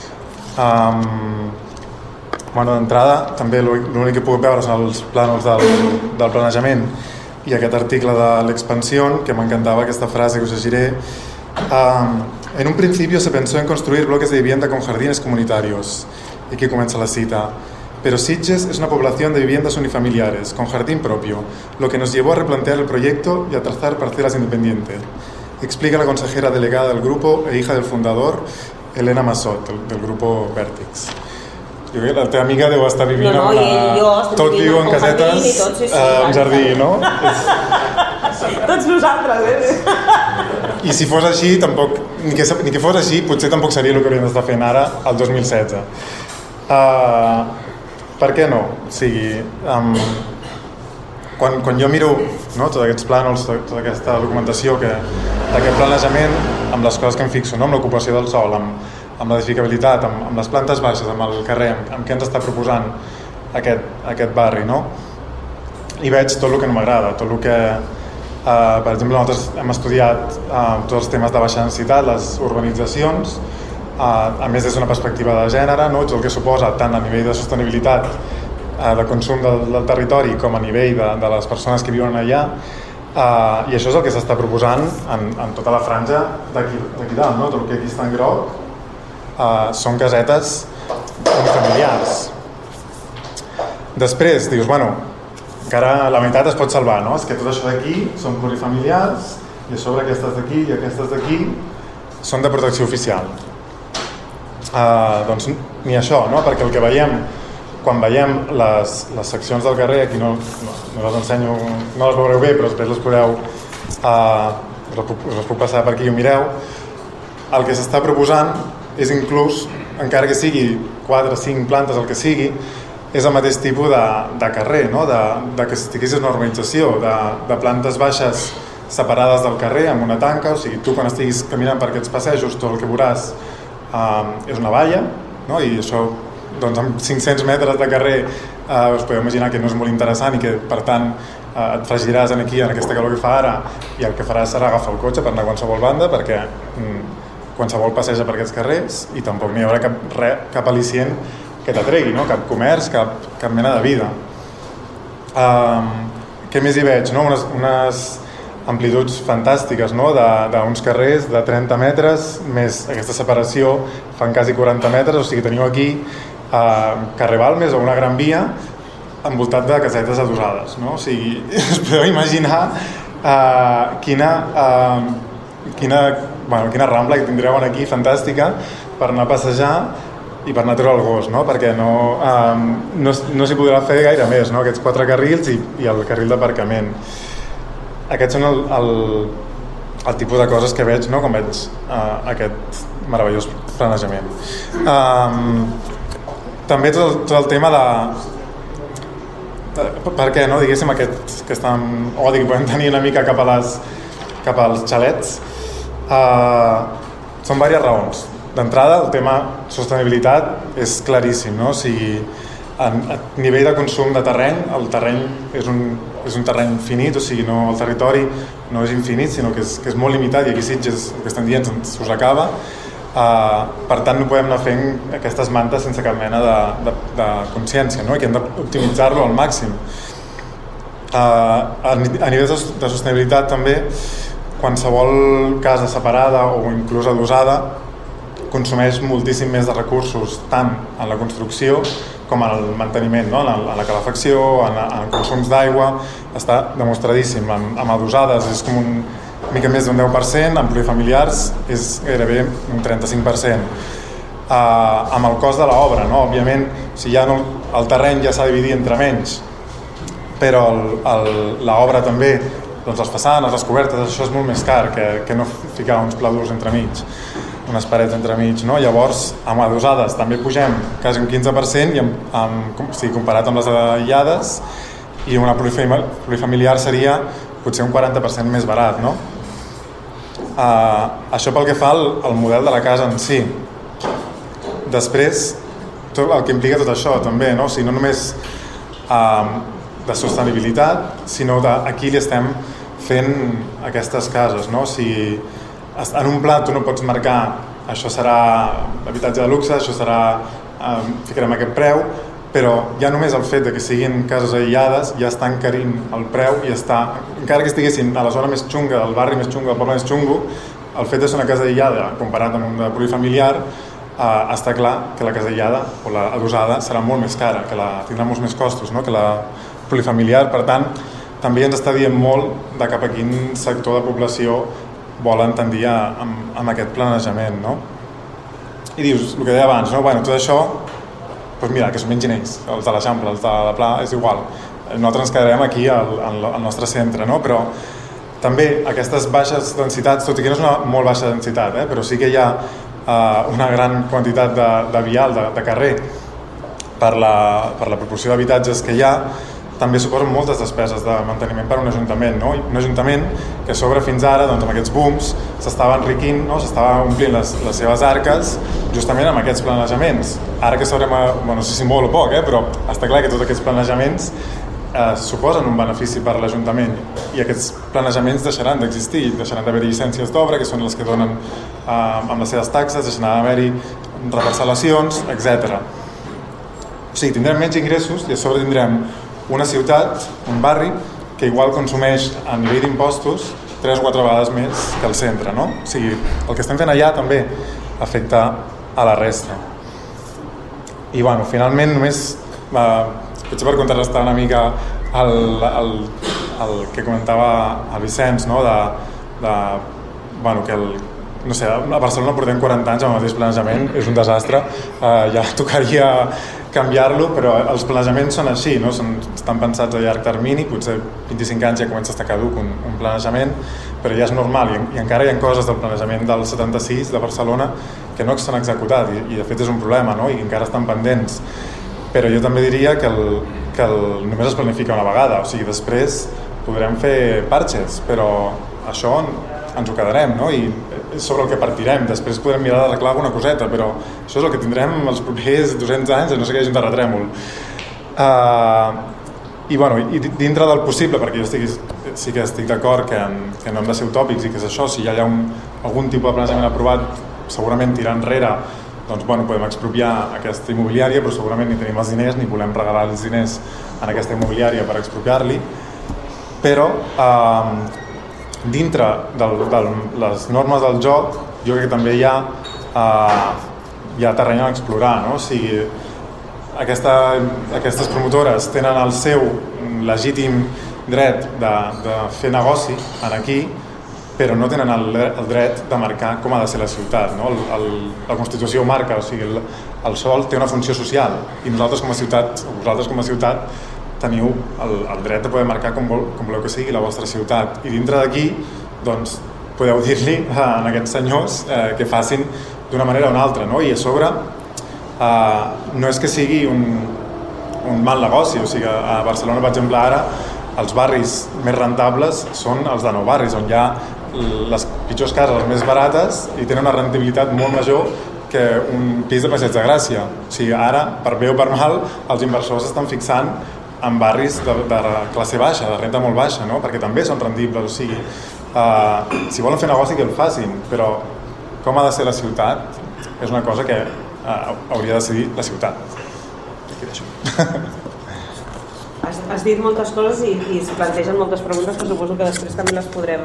D'entrada, també l'únic que puc veure són els plànols del planejament i aquest article de l'Expansión, que m'encantava aquesta frase que us llegiré. En un principio se pensó en construir bloques de vivienda con jardines comunitarios. Y aquí comienza la cita. Pero Sitges es una población de viviendas unifamiliares, con jardín propio, lo que nos llevó a replantear el proyecto y a trazar parcelas independientes. Explica la consejera delegada del grupo e hija del fundador, Elena Massot, del grupo Vèrtex. Jo crec que la teva amiga deu estar vivint tot viu en casetes amb jardí, no? Tots nosaltres, I si fos així, tampoc, ni que fos així, potser tampoc seria el que hauríem d'estar fent ara, el 2016. Per què no? O sigui, quan jo miro tots aquests plànols, tota aquesta documentació d'aquest planejament, amb les coses que em fixo, amb l'ocupació del sòl, amb l'edificabilitat, amb les plantes baixes, amb el carrer, amb què ens està proposant aquest barri, no? I veig tot el que no m'agrada, tot el que, per exemple, nosaltres hem estudiat tots els temes de baixa densitat, les urbanitzacions, a més des d'una perspectiva de gènere, no? Tot el que suposa tant a nivell de sostenibilitat, de consum del territori, com a nivell de les persones que viuen allà, i això és el que s'està proposant en tota la franja d'aquí dalt, no? Tot el que aquí està en groc són casetes unifamiliars. Després dius, bueno, encara la meitat es pot salvar, no? És que tot això d'aquí són plurifamiliars i a sobre aquestes d'aquí i aquestes d'aquí són de protecció oficial. Doncs ni això, no? Perquè el que veiem quan veiem les seccions del carrer, aquí no les ensenyo, no les veureu bé, però després les podeu us puc passar per aquí i ho mireu, el que s'està proposant és inclús, encara que sigui 4 o 5 plantes, el que sigui, és el mateix tipus de carrer, no? de que estigués una urbanització, de plantes baixes separades del carrer amb una tanca, o sigui, tu quan estiguis caminant per aquests passejos, tot el que veuràs és una valla, no? I això, doncs, amb 500 metres de carrer us podeu imaginar que no és molt interessant i que, per tant, et fregiràs aquí en aquesta calor que fa ara i el que faràs serà agafar el cotxe per anar a qualsevol banda perquè qualsevol passeja per aquests carrers i tampoc n'hi haurà cap al·licient que t'atregui, no? Cap comerç, cap mena de vida. Què més hi veig? No? Unes amplituds fantàstiques, no? D'uns carrers de 30 metres més aquesta separació fan quasi 40 metres, o sigui, teniu aquí carrer Balmes o una gran via envoltat de casetes adossades, no? O sigui, us podeu imaginar quina rambla que tindreu aquí fantàstica per anar a passejar i per anar a treure el gos, no? Perquè no s'hi podrà fer gaire més, no? Aquests 4 carrils i el carril d'aparcament. Aquests són el tipus de coses que veig, no? Quan veig aquest meravellós planejament. També tot el tema de per què, no? Diguéssim, aquest odi que podem tenir una mica cap als xalets. Són diverses raons. D'entrada, el tema sostenibilitat és claríssim, no? O sigui, a nivell de consum de terreny, el terreny és un terreny finit, o sigui, el territori no és infinit, sinó que és molt limitat, i aquí Sitges, el que estem dient, s'us acaba. Per tant, no podem anar fent aquestes mantes sense cap mena de consciència, no? I que hem d'optimitzar-lo al màxim. A nivell de sostenibilitat també, qualsevol casa separada o inclús adossada consumeix moltíssim més de recursos tant en la construcció com en el manteniment, no? En la calefacció, en consums d'aigua, està demostradíssim. Amb adossades és com una mica més d'un 10%, en plurifamiliars és gairebé un 35%. Amb el cost de l'obra, no? Òbviament, si ja el terreny ja s'ha de dividir entre menys, però l'obra també, doncs les façanes, les cobertes, això és molt més car que no ficar uns pladurs entremig, unes parets entremig, no? Llavors, amb adossades també pugem quasi un 15% i comparat amb les aïllades, i una plurifamiliar seria potser un 40% més barat, no? Això pel que fa al model de la casa en si. Després, tot el que implica tot això també, no? O sigui, no només de sostenibilitat, sinó aquí li estem fent aquestes cases, no? O sigui, en un pla tu no pots marcar això serà habitatge de luxe, això serà ficarem aquest preu, però ja només el fet de que siguin cases aïllades ja està encarint el preu i encara que estiguessin a la zona més xunga, del barri més xungo, del poble més xungo, el fet de ser una casa aïllada comparat amb una plurifamiliar, està clar que la casa aïllada o l'adossada serà molt més cara, que tindrà molts més costos, no? Que la plurifamiliar. Per tant, també ens està dient molt de cap a quin sector de població volen tendir amb aquest planejament, no? I dius, el que deia abans, no? Bueno, tot això, doncs mira, que s'ho mengin ells, els de l'Eixample, els de la Pla, és igual. Nosaltres ens quedarem aquí al nostre centre, no? Però també aquestes baixes densitats, tot i que no és una molt baixa densitat, però sí que hi ha una gran quantitat de vial, de carrer, per la proporció d'habitatges que hi ha, també suposen moltes despeses de manteniment per a un ajuntament, no? Un ajuntament que sobre fins ara, doncs, amb aquests booms, s'estava enriquint, no? S'estava omplint les seves arques justament amb aquests planejaments. Ara que sabrem, no sé si molt o poc, però està clar que tots aquests planejaments suposen un benefici per l'Ajuntament, i aquests planejaments deixaran d'existir, deixaran d'haver llicències d'obra, que són les que donen amb les seves taxes, deixaran d'haver-hi reparcel·lacions, etc. O sigui, tindrem menys ingressos i a sobre tindrem una ciutat, un barri, que igual consumeix a nivell d'impostos 3 o 4 vegades més que el centre, no? O sigui, el que estem fent allà també afecta a la resta. I, bueno, finalment, només, potser per contrarrestar una mica el que comentava el Vicenç, no? Bueno, que no sé, a Barcelona portem 40 anys amb el mateix planejament, és un desastre, ja tocaria canviar-lo, però els planejaments són així, no? Estan pensats a llarg termini, potser 25 anys ja comença a estar caduc un planejament, però ja és normal, i encara hi ha coses del planejament del 76 de Barcelona que no s'han executat, i de fet és un problema, no? I encara estan pendents. Però jo també diria que només es planifica una vegada, o sigui, després podrem fer parxes, però això ens ho quedarem, no? I és sobre el que partirem. Després podrem mirar d'arreglar alguna coseta, però això és el que tindrem els propers 200 anys, a no sé que hi hagi un terratrèmol. I dintre del possible, perquè jo sí que estic d'acord que no hem de ser utòpics i que és això, si ja hi ha algun tipus de planejament aprovat, segurament tirar enrere, doncs podem expropiar aquesta immobiliària, però segurament ni tenim els diners ni volem regalar els diners en aquesta immobiliària per expropiar-li. Però dintre de les normes del joc jo crec que també hi ha terreny a explorar, no? O sigui, aquestes promotores tenen el seu legítim dret de fer negoci aquí, però no tenen el dret de marcar com ha de ser la ciutat, no? La Constitució ho marca, o sigui, el sòl té una funció social i nosaltres com a ciutat, o vosaltres com a ciutat, teniu el dret de poder marcar com voleu que sigui la vostra ciutat, i dintre d'aquí doncs podeu dir-li a aquests senyors que facin d'una manera o una altra, no? I a sobre no és que sigui un mal negoci, o sigui, a Barcelona, per exemple, ara els barris més rentables són els de nou barris, on hi ha les pitjors cases, les més barates, i tenen una rendibilitat molt major que un pis de Passeig de Gràcia. O sigui, ara, per bé o per mal, els inversors estan fixant en barris de classe baixa, de renta molt baixa, no? Perquè també són rendibles, o sigui, si volen fer negoci que el facin, però com ha de ser la ciutat és una cosa que hauria de decidir la ciutat. Aquí deixo. Has dit moltes coses i es plantegen moltes preguntes que suposo que després també les podrem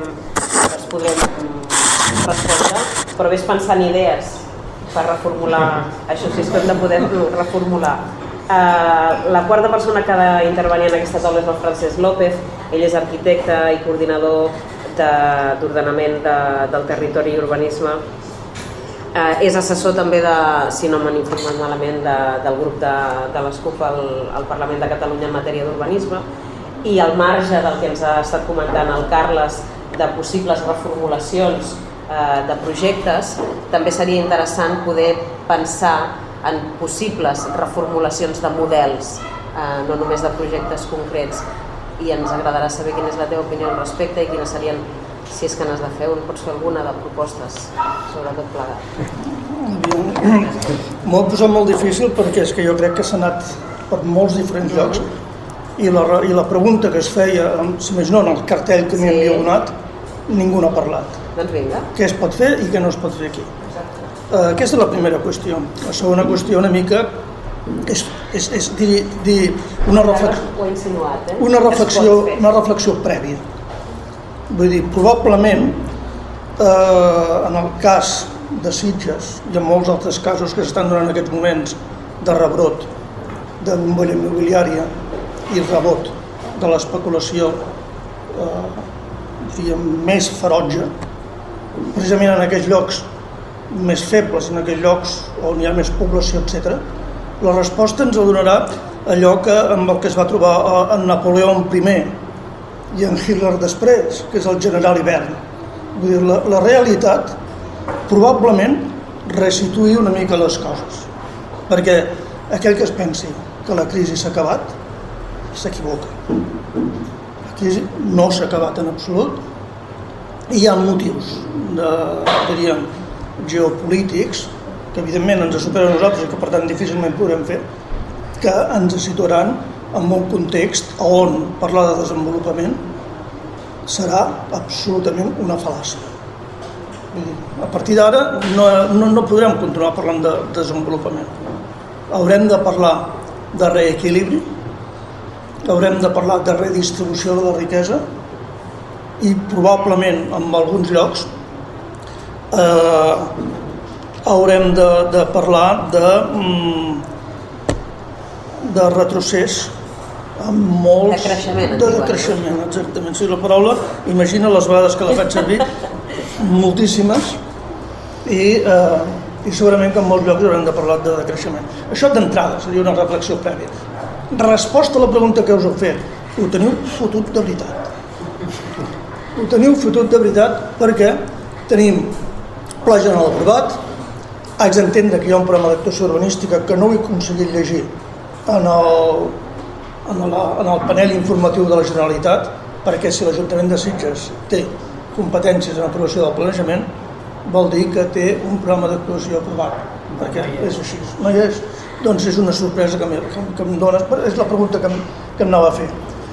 respondre, però ves pensant idees per reformular això, si és que hem de poder reformular. La quarta persona que ha d'intervenir en aquesta taula és el Francesc López. Ell és arquitecte i coordinador d'ordenament del territori i urbanisme. És assessor també, si no m'han informat malament, del grup de l'ESCUP al Parlament de Catalunya en matèria d'urbanisme, i al marge del que ens ha estat comentant el Carles de possibles reformulacions de projectes, també seria interessant poder pensar en possibles reformulacions de models, no només de projectes concrets, i ens agradarà saber quina és la teva opinió al respecte i quines serien, si és que n'has de fer, pots fer alguna de propostes sobre tot plegat. M'ho he posat molt difícil perquè és que jo crec que s'ha anat per molts diferents llocs i la pregunta que es feia, si més no, en el cartell que m'hi havia donat, ningú n'ha parlat. Doncs vinga. Què es pot fer i què no es pot fer aquí. Aquesta és la primera qüestió. La segona qüestió una mica és dir una reflexió prèvia. Vull dir, probablement en el cas de Sitges i en molts altres casos que s'estan donant en aquests moments de rebrot de bombolla immobiliària i rebot de l'especulació més ferotge, precisament en aquells llocs més febles, en aquells llocs on hi ha més població, etc. La resposta ens la donarà allò amb el que es va trobar en Napoleó I i en Hitler després, que és el general hivern. Vull dir, la realitat probablement restituir una mica les coses, perquè aquell que es pensi que la crisi s'ha acabat s'equivoca. La crisi no s'ha acabat en absolut i hi ha motius diríem geopolítics que evidentment ens superen a nosaltres i que per tant difícilment podrem fer, que ens situaran en un context on parlar de desenvolupament serà absolutament una fal·làcia. A partir d'ara no podrem continuar parlant de desenvolupament. Haurem de parlar de reequilibri, haurem de parlar de redistribució de la riquesa i probablement en alguns llocs haurem de parlar de retrocés amb molts... De creixement. De creixement, exactament. Sí, la paraula, imagina les vegades que la faig servir, moltíssimes, i i segurament que en molts llocs haurem de parlar de creixement. Això d'entrada seria una reflexió prèvia. Resposta a la pregunta que us heu fet. Ho teniu fotut de veritat. Ho teniu fotut de veritat perquè tenim pla general aprovat, haig d'entendre que hi ha un programa d'actuació urbanística que no ho he aconseguit llegir en el panel informatiu de la Generalitat, perquè si l'Ajuntament de Sitges té competències en aprovació del planejament, vol dir que té un programa d'actuació aprovat, perquè és així. No hi és? Doncs és una sorpresa que em dones, és la pregunta que em anava a fer.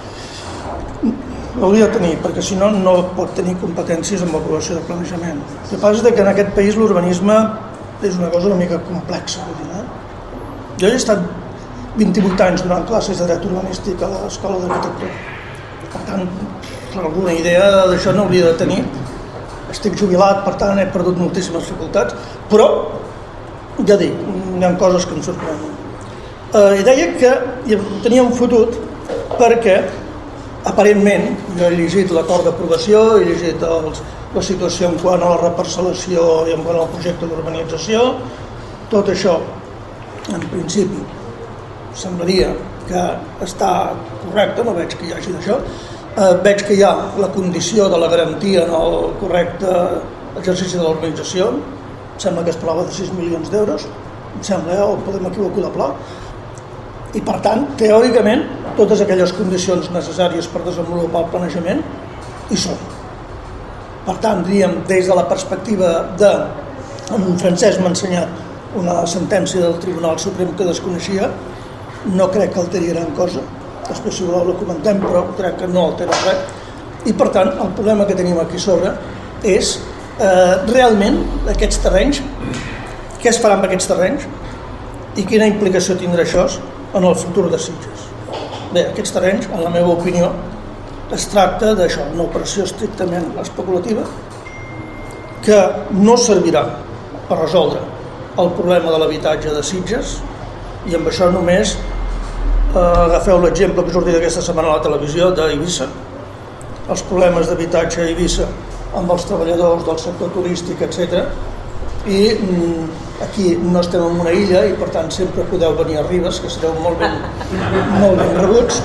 L'hauria de tenir, perquè si no, no pot tenir competències en l'aprovació del planejament. El que passa és que en aquest país l'urbanisme és una cosa una mica complexa. Jo he estat 28 anys donant classes de dret urbanístic a l'escola d'arquitectura. Per tant, alguna idea d'això no hauria de tenir. Estic jubilat, per tant, he perdut moltíssimes facultats, però, ja dic, hi ha coses que em sorprenen. I deia que tenia un fotut perquè, aparentment, jo he llegit l'acord d'aprovació, he llegit la situació en quant a la reparcel·lació i en quant al projecte d'urbanització, tot això, en principi, semblaria que està correcte, no veig que hi hagi d'això. Veig que hi ha la condició de la garantia en el correcte exercici de l'urbanització, em sembla que es parlava de 6 milions d'euros, em sembla, o podem equivocar de pla, i per tant, teòricament, totes aquelles condicions necessàries per desenvolupar el planejament hi són. Per tant, diríem, des de la perspectiva de... En Francesc m'ha ensenyat una sentència del Tribunal Suprem que desconeixia, no crec que alteri gran cosa, després si voleu la comentem, però crec que no altera res, i per tant el problema que tenim aquí sobre és realment aquests terrenys, què es farà amb aquests terrenys i quina implicació tindrà això en el futur de Sitges. Bé, aquests terrenys, en la meva opinió, es tracta d'això, una operació estrictament especulativa que no servirà per resoldre el problema de l'habitatge de Sitges, i amb això només agafeu l'exemple que us he dit aquesta setmana a la televisió d'Eivissa, els problemes d'habitatge a Eivissa amb els treballadors del sector turístic, etc. I aquí no estem en una illa i per tant sempre podeu venir a Ribes, que sereu molt ben rebuts,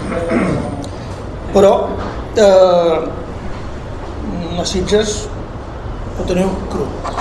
però a Sitges ho teniu cru.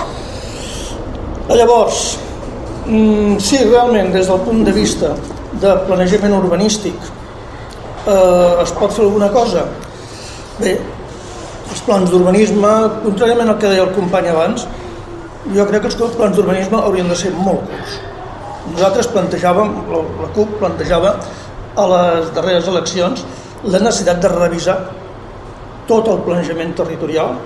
Llavors, sí, realment, des del punt de vista de planejament urbanístic es pot fer alguna cosa? Bé, els plans d'urbanisme, contràriament al que deia el company abans, jo crec que els plans d'urbanisme haurien de ser molt curts. Nosaltres plantejàvem, la CUP plantejava a les darreres eleccions la necessitat de revisar tot el planejament territorial,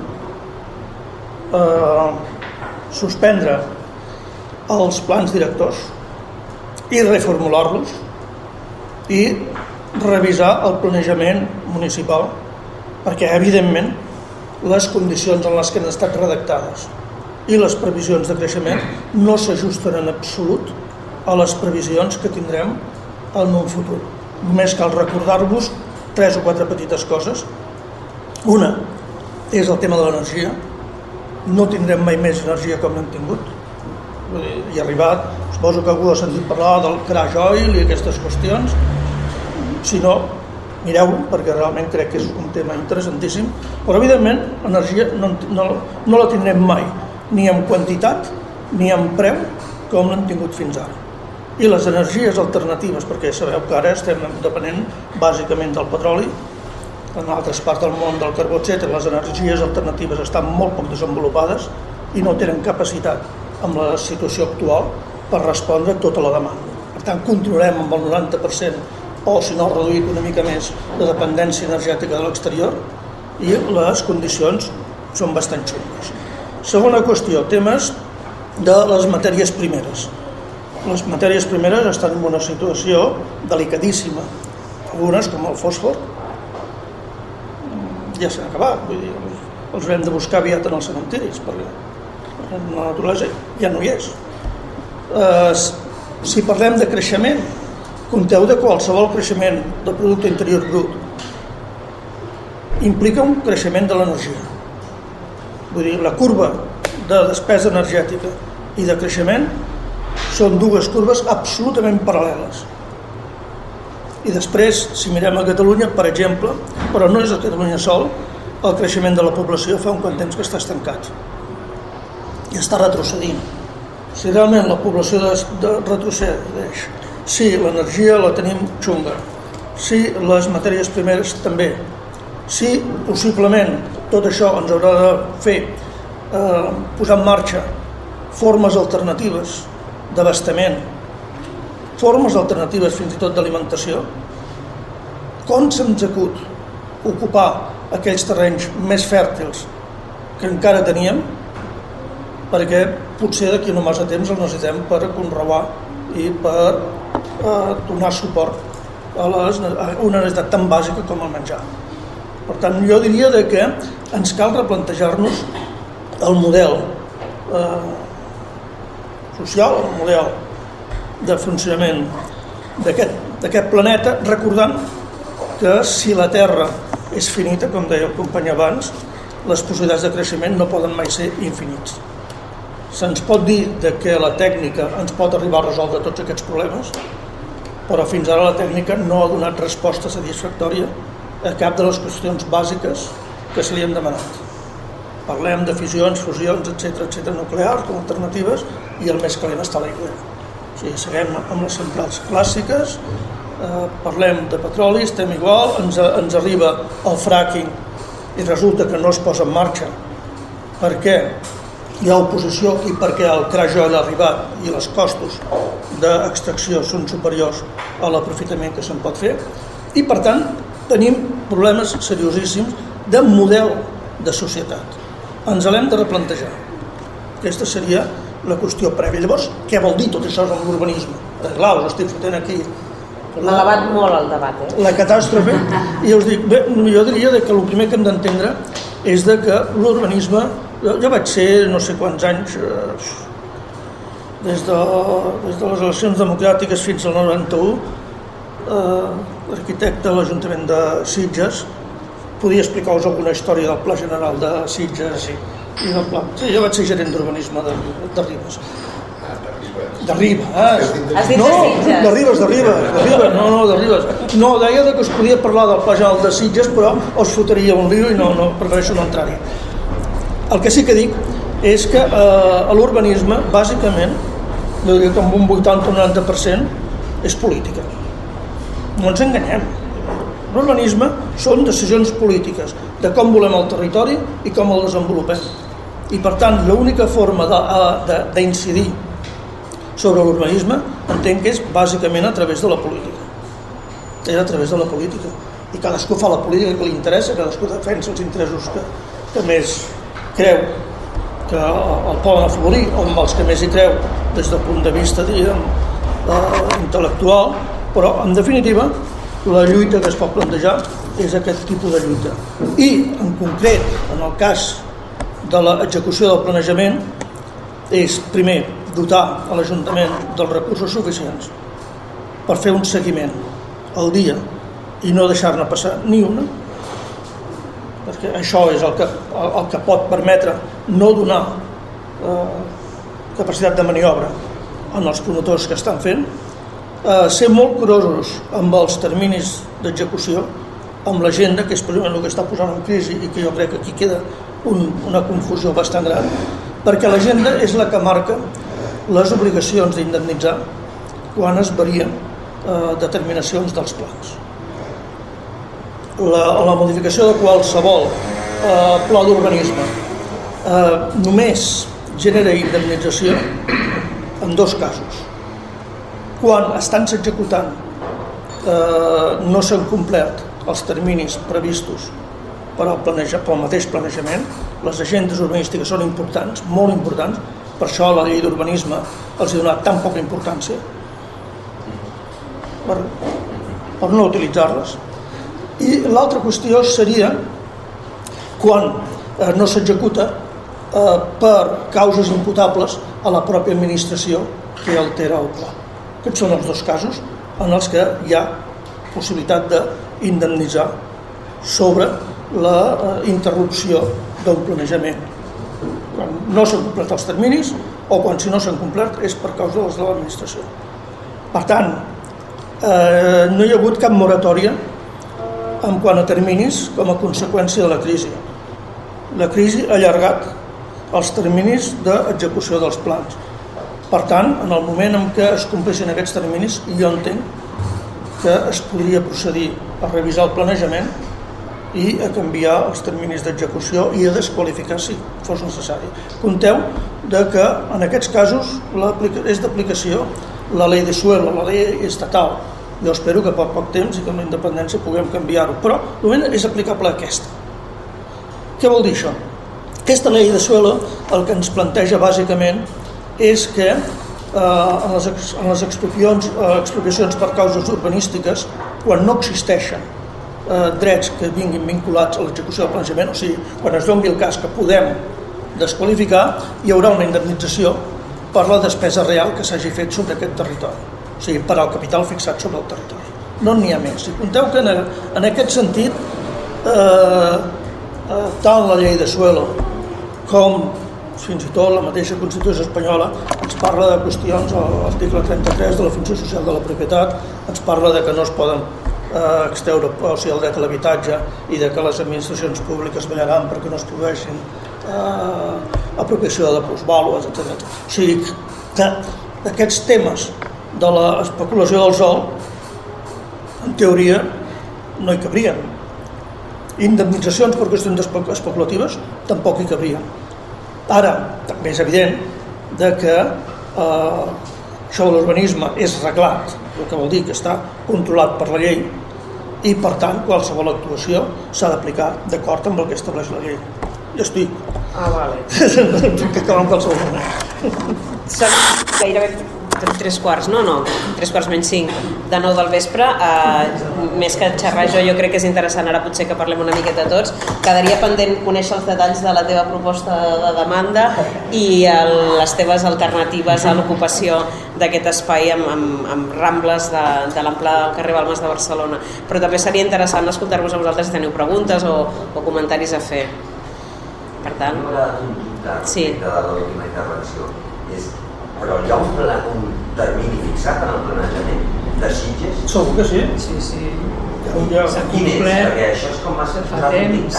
suspendre els plans directors i reformular-los i revisar el planejament municipal, perquè evidentment les condicions en les que han estat redactades i les previsions de creixement no s'ajusten en absolut a les previsions que tindrem en un futur. Només cal recordar-vos 3 o 4 petites coses. Una és el tema de l'energia. No tindrem mai més energia com l'hem tingut. I arribat, suposo que algú ha sentit parlar del crash oil i aquestes qüestions. Si no, mireu-ho, perquè realment crec que és un tema interessantíssim. Però evidentment l'energia no la tindrem mai, ni en quantitat ni en preu com l'hem tingut fins ara. I les energies alternatives, perquè sabeu que ara estem depenent bàsicament del petroli, en altres parts del món del carbó, etc. Les energies alternatives estan molt poc desenvolupades i no tenen capacitat amb la situació actual per respondre a tota la demanda. Per tant, continuarem amb el 90% o, si no, reduït una mica més de dependència energètica de l'exterior i les condicions són bastant xungues. Segona qüestió, temes de les matèries primeres. Les matèries primeres estan en una situació delicadíssima. Algunes, com el fòsfor, ja s'han acabat, vull dir, els haurem de buscar aviat en els cementiris, perquè la naturalesa ja no hi és. Si parlem de creixement, compteu de qualsevol creixement del producte interior brut implica un creixement de l'energia. Vull dir, la curva de despesa energètica i de creixement són dues curves absolutament paral·leles. I després, si mirem a Catalunya, per exemple, però no és a Catalunya sol, el creixement de la població fa un quant temps que està estancat i està retrocedint. Si realment la població retrocedeix, si l'energia la tenim xunga, si les matèries primeres també, si possiblement tot això ens haurà de fer posar en marxa formes alternatives d'abastament, formes alternatives fins i tot d'alimentació, com se'ns acut ocupar aquells terrenys més fèrtils que encara teníem, perquè potser d'aquí no massa temps els necessitem per conreuar i per donar suport a una necessitat tan bàsica com el menjar. Per tant, jo diria que ens cal replantejar-nos el model social, el model de funcionament d'aquest planeta, recordant que si la Terra és finita, com deia el company abans, les possibilitats de creixement no poden mai ser infinits. Se'ns pot dir que la tècnica ens pot arribar a resoldre tots aquests problemes, però fins ara la tècnica no ha donat resposta satisfactòria a cap de les qüestions bàsiques que se li han demanat. Parlem de fissions, fusions, etc nuclears com a alternatives, i el més calent està a l'aigua. O sigui, seguim amb les centrals clàssiques, parlem de petroli, estem igual, ens arriba el fracking i resulta que no es posa en marxa perquè hi ha oposició i perquè el crash-oil ha arribat i els costos d'extracció són superiors a l'aprofitament que se'n pot fer, i per tant tenim problemes seriosíssims de model de societat. Ens l'hem de replantejar. Aquesta seria la qüestió prèvia. Llavors, què vol dir tot això amb l'urbanisme? Clar, us estic fotent aquí hem elevat molt el debat, la catàstrofe, i us dic, bé, jo diria que el primer que hem d'entendre és que l'urbanisme, jo vaig ser no sé quants anys, des de les eleccions democràtiques fins al 91, arquitecte de l'Ajuntament de Sitges, podia explicar-vos alguna història del Pla General de Sitges i del Pla. Sí, jo vaig ser gerent d'urbanisme de Ribes. De Riba, Has dit de Sitges? De Ribes, de Ribes. No, deia que es podia parlar del Pla General de Sitges, però us fotria un lío i no, prefereixo no entrar-hi. El que sí que dic és que l'urbanisme, bàsicament, jo diria que amb un 80 o 90% és política. No ens enganyem. L'urbanisme són decisions polítiques de com volem el territori i com el desenvolupem. I per tant, l'única forma d'incidir sobre l'urbanisme entenc que és bàsicament a través de la política. És a través de la política. I cadascú fa la política que li interessa, cadascú defensa els interessos que més creu que el poden afavorir, o amb els que més hi creu des del punt de vista, intel·lectual, però en definitiva la lluita que es pot plantejar és aquest tipus de lluita. I en concret, en el cas de l'execució del planejament, és primer dotar a l'Ajuntament dels recursos suficients per fer un seguiment al dia i no deixar-ne passar ni una, perquè això és el que pot permetre no donar capacitat de maniobra en els promotors que estan fent, ser molt curosos amb els terminis d'execució, amb l'agenda, que és precisament el que està posant en crisi i que jo crec que aquí queda una confusió bastant gran, perquè l'agenda és la que marca les obligacions d'indemnitzar quan es varien determinacions dels plans. La modificació de qualsevol pla d'urbanisme només genera indemnització en dos casos. Quan estan s'executant no s'han complert els terminis previstos pel mateix planejament, les agendes urbanístiques són importants, molt importants, per això la llei d'urbanisme els ha donat tan poca importància per no utilitzar-les. I l'altra qüestió seria quan no s'executa per causes imputables a la pròpia administració que altera el pla. Aquests són els dos casos en els que hi ha possibilitat d'indemnitzar sobre la interrupció d'un planejament. Quan no s'han complert els terminis o quan si no s'han complert és per causa de l'administració. Per tant, no hi ha hagut cap moratòria en quant a terminis com a conseqüència de la crisi. La crisi ha allargat els terminis d'execució dels plans. Per tant, en el moment en què es compleixin aquests terminis, jo entenc que es podria procedir a revisar el planejament i a canviar els terminis d'execució i a desqualificar si fos necessari. Compteu que en aquests casos és d'aplicació la llei de suelo, la llei estatal. Jo espero que per poc temps i que amb la independència puguem canviar-ho, però de moment és aplicable a aquesta. Què vol dir això? Aquesta llei de suelo el que ens planteja bàsicament és que en les expropiacions per causes urbanístiques, quan no existeixen drets que vinguin vinculats a l'execució del planejament, o sigui, quan es doni el cas que podem desqualificar, hi haurà una indemnització per la despesa real que s'hagi fet sobre aquest territori, o sigui, per al capital fixat sobre el territori. No n'hi ha més. Si compteu que en aquest sentit, tant la llei de suelo com fins i tot la mateixa Constitució espanyola ens parla de qüestions, l'article 33 de la funció social de la propietat ens parla de que no es poden extreure el dret a l'habitatge i de que les administracions públiques vetllaran perquè no es produeixin apropiació de plusvàlues, etc. O sigui que aquests temes de l'especulació del sòl en teoria no hi cabrien. Indemnitzacions per qüestions especulatives tampoc hi cabrien. Ara, també és evident que això de l'urbanisme és reglat, el que vol dir que està controlat per la llei i, per tant, qualsevol actuació s'ha d'aplicar d'acord amb el que estableix la llei. Ja estic. Vale. Que acabar amb qualsevol moment. Són gairebé 3:15, no, 3:45 de 9 del vespre. Més que xerrar jo crec que és interessant ara potser que parlem una miqueta tots. Quedaria pendent conèixer els detalls de la teva proposta de demanda i les teves alternatives a l'ocupació d'aquest espai amb rambles de l'amplada del carrer Balmes de Barcelona. Però també seria interessant escoltar-vos a vosaltres si teniu preguntes o comentaris a fer. Per tant... Sí. De l'última intervenció. Però hi ha un termini fixat en el planejament de Sitges? Segur que sí. Sí. S'ha complert. Perquè això és com massa fa temps.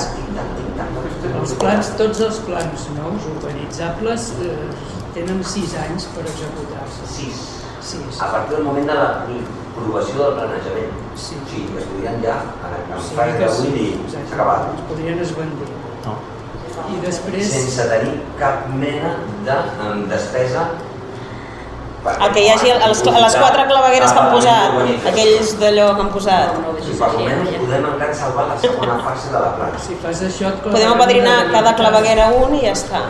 Els plans, tots els plans nous urbanitzables tenen 6 anys per executar-se. 6. A partir del moment de l'aprovació del planejament. Sí. O sigui, que es podrien ja en fase d'avui dir acabat. Es podrien esbandir. I després... Sense tenir cap mena de despesa. Que hi hagi les 4 clavegueres que han posat, aquells d'allò que han posat. Si per almenys podem encara salvar la segona fase de la plana. Si fas això... Podem apadrinar cada claveguera un i ja està.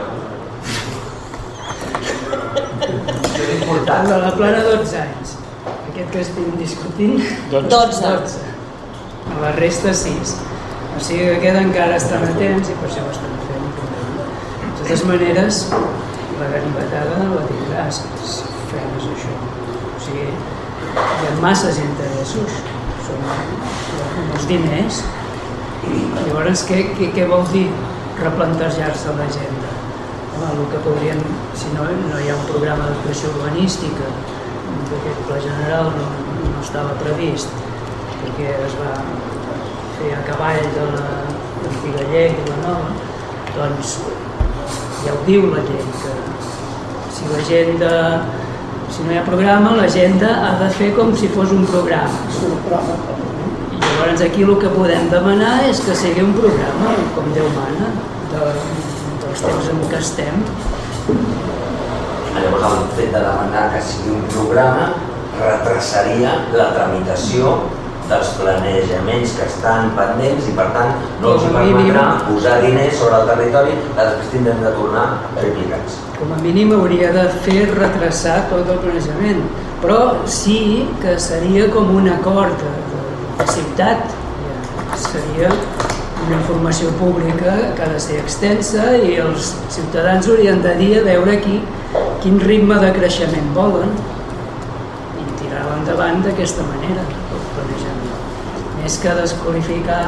Això és important. La plana 12 anys. Aquest que estem discutint... 12. La resta 6. O sigui que aquest encara estan atents i per això ho estan fent. De totes maneres, la ganivetada la tindràs. Feines això. O sigui, hi ha masses interessos, són els diners. Llavors, què vol dir replantejar-se l'agenda? El que podrien, si no hi ha un programa d'actuació urbanística, aquest pla general no estava previst, perquè es va fer a cavall de l'antiga llei i la nova, doncs ja ho diu la llei, que si no hi ha programa, l'agenda ha de fer com si fos un programa. I llavors aquí el que podem demanar és que sigui un programa, com Déu mana, dels temps en què estem. Llavors el fet de demanar que sigui un programa retrasaria la tramitació dels planejaments que estan pendents i per tant no els permetrà posar diners sobre el territori que després tindrem de tornar triplicats. Com a mínim hauria de fer retrasar tot el planejament, però sí que seria com un acord de ciutat, seria una informació pública que ha de ser extensa i els ciutadans haurien de dir a veure quin ritme de creixement volen i tirar-lo endavant d'aquesta manera, el planejament. Més que desqualificar,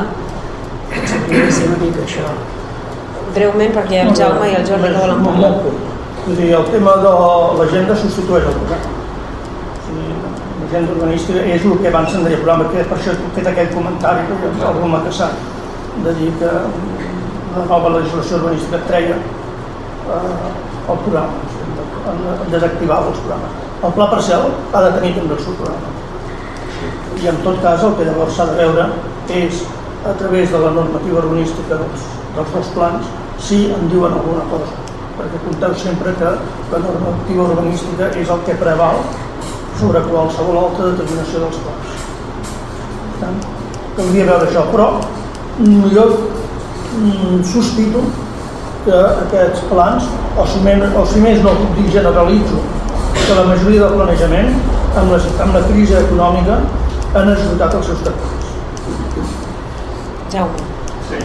hauria de ser una mica això. Breument, perquè el Jaume i el Jordi no volen parlar. Vull dir, el tema de l'agenda substitueix el programa. L'agenda urbanística és el que abans se'n deia programa, que per això he fet aquell comentari que algú m'ha caçat, de dir que la nova legislació urbanística treia el programa, desactivar els programes. El pla parcial ha de tenir també el seu programa. I en tot cas el que llavors s'ha de veure és, a través de la normativa urbanística dels dos plans, si en diuen alguna cosa. Perquè compteu sempre que la normativa urbanística és el que preval sobre qualsevol altra determinació dels plans. Per tant, caldria veure això, però jo sospito que aquests plans, o si més no dic generalitzo, que la majoria del planejament, amb la crisi econòmica, han esgotat els seus tractats. Jaume. Sí.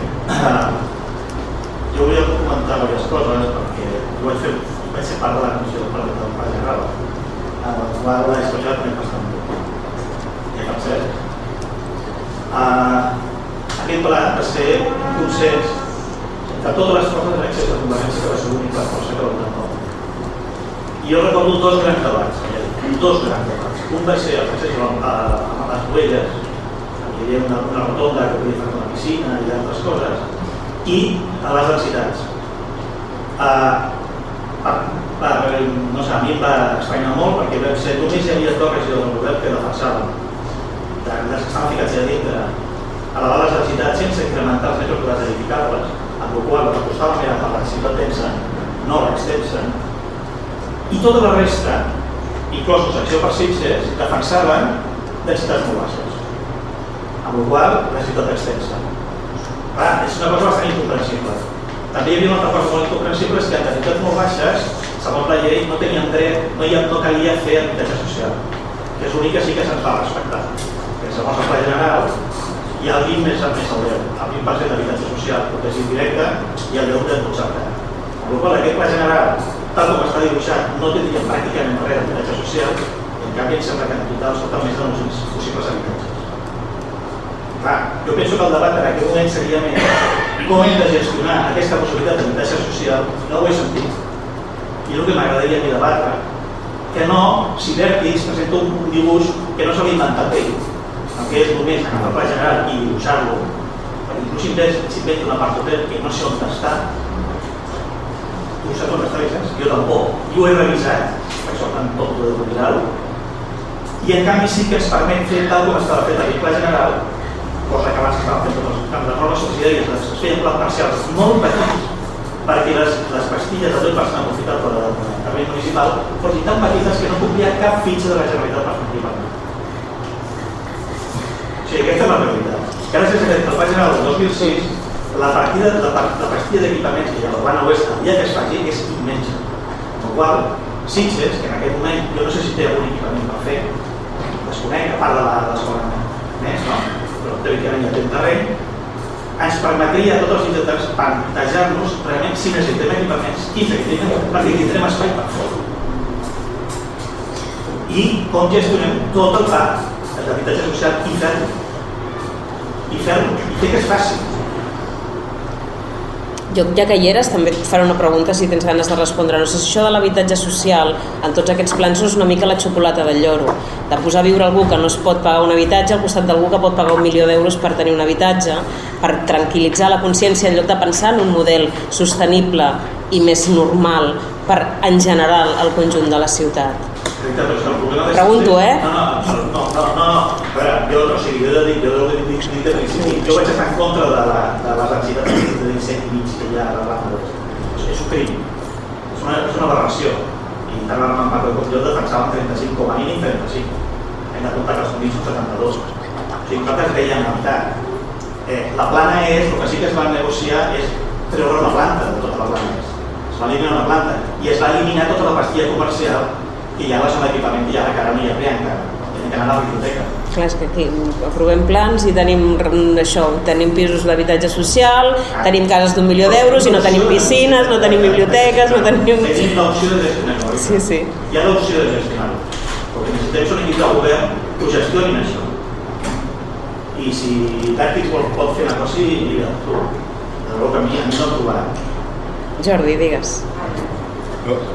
Jo volia comentar diverses coses, perquè jo vaig ser part de la comissió del Pla General, en la qual la història també bastant bé. I a cap cert. Aquest pla va ser un consens de totes les forces de l'accés de convergència, que va ser l'única força que va donar nom. I jo recordo dos grans debats. Un va ser el accés a les Ovelles, hi havia una rotonda que podia fer una piscina i altres coses, i a les densitats. No sé, a mi em va estranyar molt perquè vam ser, només hi havia dos regidors del govern que defensaven que estaven ficats allà dintre elevar les densitats sense incrementar els metres quadrats edificables, amb la qual cosa costava més per la ciutat densa, no l'extensa, i tota la resta, inclosos Acció per Sitges, defensaven densitats molt baixes, amb la qual cosa la ciutat extensa. Clar, és una cosa bastant incomprensible. També hi havia una altra cosa molt incomprensible, és que en densitats molt baixes, segons la llei, no tenien dret, no calia fer habitatge social, que és l'únic que sí que se'ns va respectar. Que segons el Pla General, hi ha el 20 més el 10, el 20% d'habitatge social protegi directe i el 10 de 12. Amb la qual cosa, aquest Pla General, tal com està dibuixat, no tindria pràcticament res d'habitatge social, i en canvi em sembla que en total són més de uns possibles habitatges. Clar, jo penso que el debat en aquest moment seria més com hem de gestionar aquesta possibilitat d'habitatge social, no ho he sentit. I és el que m'agradaria a mi debatre, que no, si Vertis presenta un dibuix que no s'ha inventat ell, que és només agafar el Pla General i dibuixar-lo, perquè inclús s'inventa una part hotel que no sé on està. Tu saps on està, Vicens? Jo tampoc. Jo ho he revisat, per això tan tot de revisar-ho. I en canvi sí que ens permet fer tal com estava fet aquest Pla General, cosa que abans estava fent amb les normes subsidiàries, es feien plans parcials molt petits, perquè les pastilles del 10% aprofitat per al terreny municipal fossin tan petites que no complia cap fitxa de la Generalitat per participar. O sigui, aquesta és la realitat. Gràcies a aquest Pla General del 2006, la pastilla d'equipaments que hi ha a l'Urbana Oest, el dia que es faci, és immensa. Amb la qual Sitges, que en aquest moment jo no sé si té algun equipament per fer, desconec, a part de l'escola més, no? Però teòricament ja té un terreny, ens permetria a tots els intendents plantejar-nos realment si necessitem equipaments, quins equipaments, perquè tindrem espai per fer-ho. I com gestionem tot el parc d'habitatge social i fer-lo. I fer-lo, i fer que es faci. Jo, ja que hi eres, també et faré una pregunta si tens ganes de respondre. No sé si això de l'habitatge social en tots aquests plans és una mica la xocolata del lloro, de posar a viure algú que no es pot pagar un habitatge al costat d'algú que pot pagar 1 milió d'euros per tenir un habitatge, per tranquil·litzar la consciència en lloc de pensar en un model sostenible i més normal per, en general, el conjunt de la ciutat. Pregunto, No. A veure, jo vaig estar en contra de les densitats de 17 i mig que hi ha a la Rambla. És un crim, és una aberració. I tant la Rambla com jo defensàvem 35, com a mínim 35. Hem de comptar que els convits són 72. O sigui, nosaltres veiem la veritat. La plana és, el que sí que es va negociar és treure una planta de tota la plana. Es va eliminar una planta i es va eliminar tota la pastilla comercial que hi ha a la zona d'equipament que hi ha a la cara, no hi ha Prianca, tenen que anar a la biblioteca. Clar, és que aquí aprovem plans i tenim això, tenim pisos d'habitatge social, tenim cases d'1 milió d'euros i no tenim piscines, no tenim biblioteques, no tenim... Tenim l'opció de gestionar-ho. Sí. Hi ha l'opció de gestionar-ho. El que necessitem són equips del govern que ho gestionin això. I si Tàctics pot fer una cosa, mira, tu, de debò que a mi no ho trobarà. Jordi, digues.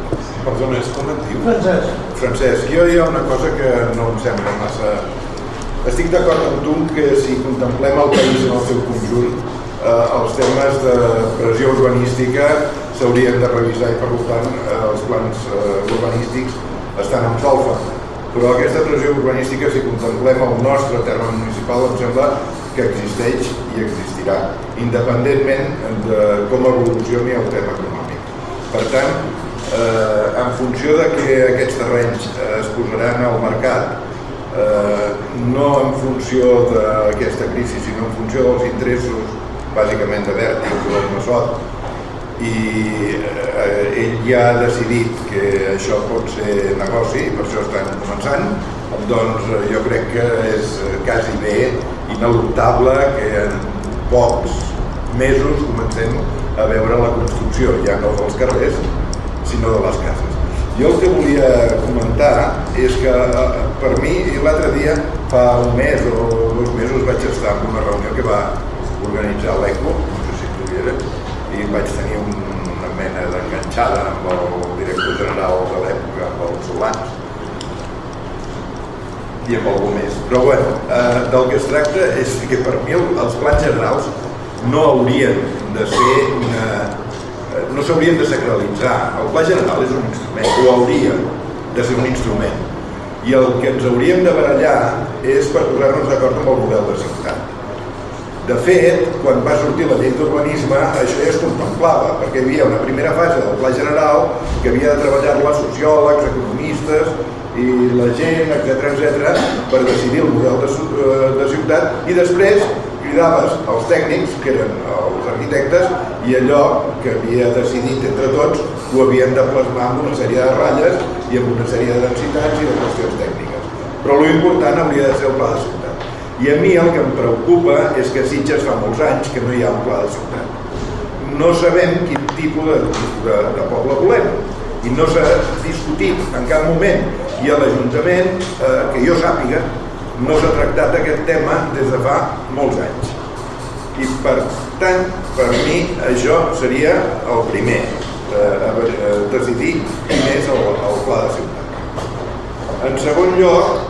Perdona, és com et diu? Francesc, jo hi ha una cosa que no em sembla massa... Estic d'acord amb tu que si contemplem el país en el seu conjunt, els temes de pressió urbanística s'haurien de revisar i per tant els plans urbanístics estan en solfa. Però aquesta pressió urbanística, si contemplem el nostre terme municipal, em sembla que existeix i existirà, independentment de com evolucioni el tema econòmic. Per tant, en funció de que aquests terrenys es posaran al mercat, no en funció d'aquesta crisi, sinó en funció dels interessos, bàsicament de Vèrtex o del Massot, i ell ja ha decidit que això pot ser negoci, per això estan començant, doncs jo crec que és quasi bé ineluctable que en pocs mesos comencem a veure la construcció, ja no dels carrers, sinó de les cases. Jo el que volia comentar és que per mi, l'altre dia, fa un mes o 2 mesos, vaig estar en una reunió que va organitzar l'ECO, no sé si tu hi eres, i vaig tenir una mena d'enganxada amb el director general de l'època, amb el Solans, i amb algú més. Però bueno, del que es tracta és que per mi els plans generals no haurien de ser no s'haurien de sacralitzar. El pla general és un instrument, o hauria de ser un instrument. I el que ens hauríem de barallar és per posar-nos d'acord amb el model de ciutat. De fet, quan va sortir la llei d'urbanisme, això ja es contemplava, perquè hi havia una primera fase del pla general que havia de treballar-la sociòlegs, economistes i la gent, etc., per decidir el model de ciutat, i després cridaves els tècnics, que eren els arquitectes, i allò que havia decidit entre tots ho havien de plasmar amb una sèrie de ratlles i amb una sèrie de densitats i de qüestions tècniques. Però l'important hauria de ser el pla de ciutat. I a mi el que em preocupa és que a Sitges fa molts anys que no hi ha un pla de ciutat. No sabem quin tipus de poble volem i no s'ha discutit en cap moment, i a l'Ajuntament, que jo sàpiga, no s'ha tractat aquest tema des de fa molts anys. I per tant, per mi això seria el primer, decidir quin és el pla de ciutat. En segon lloc,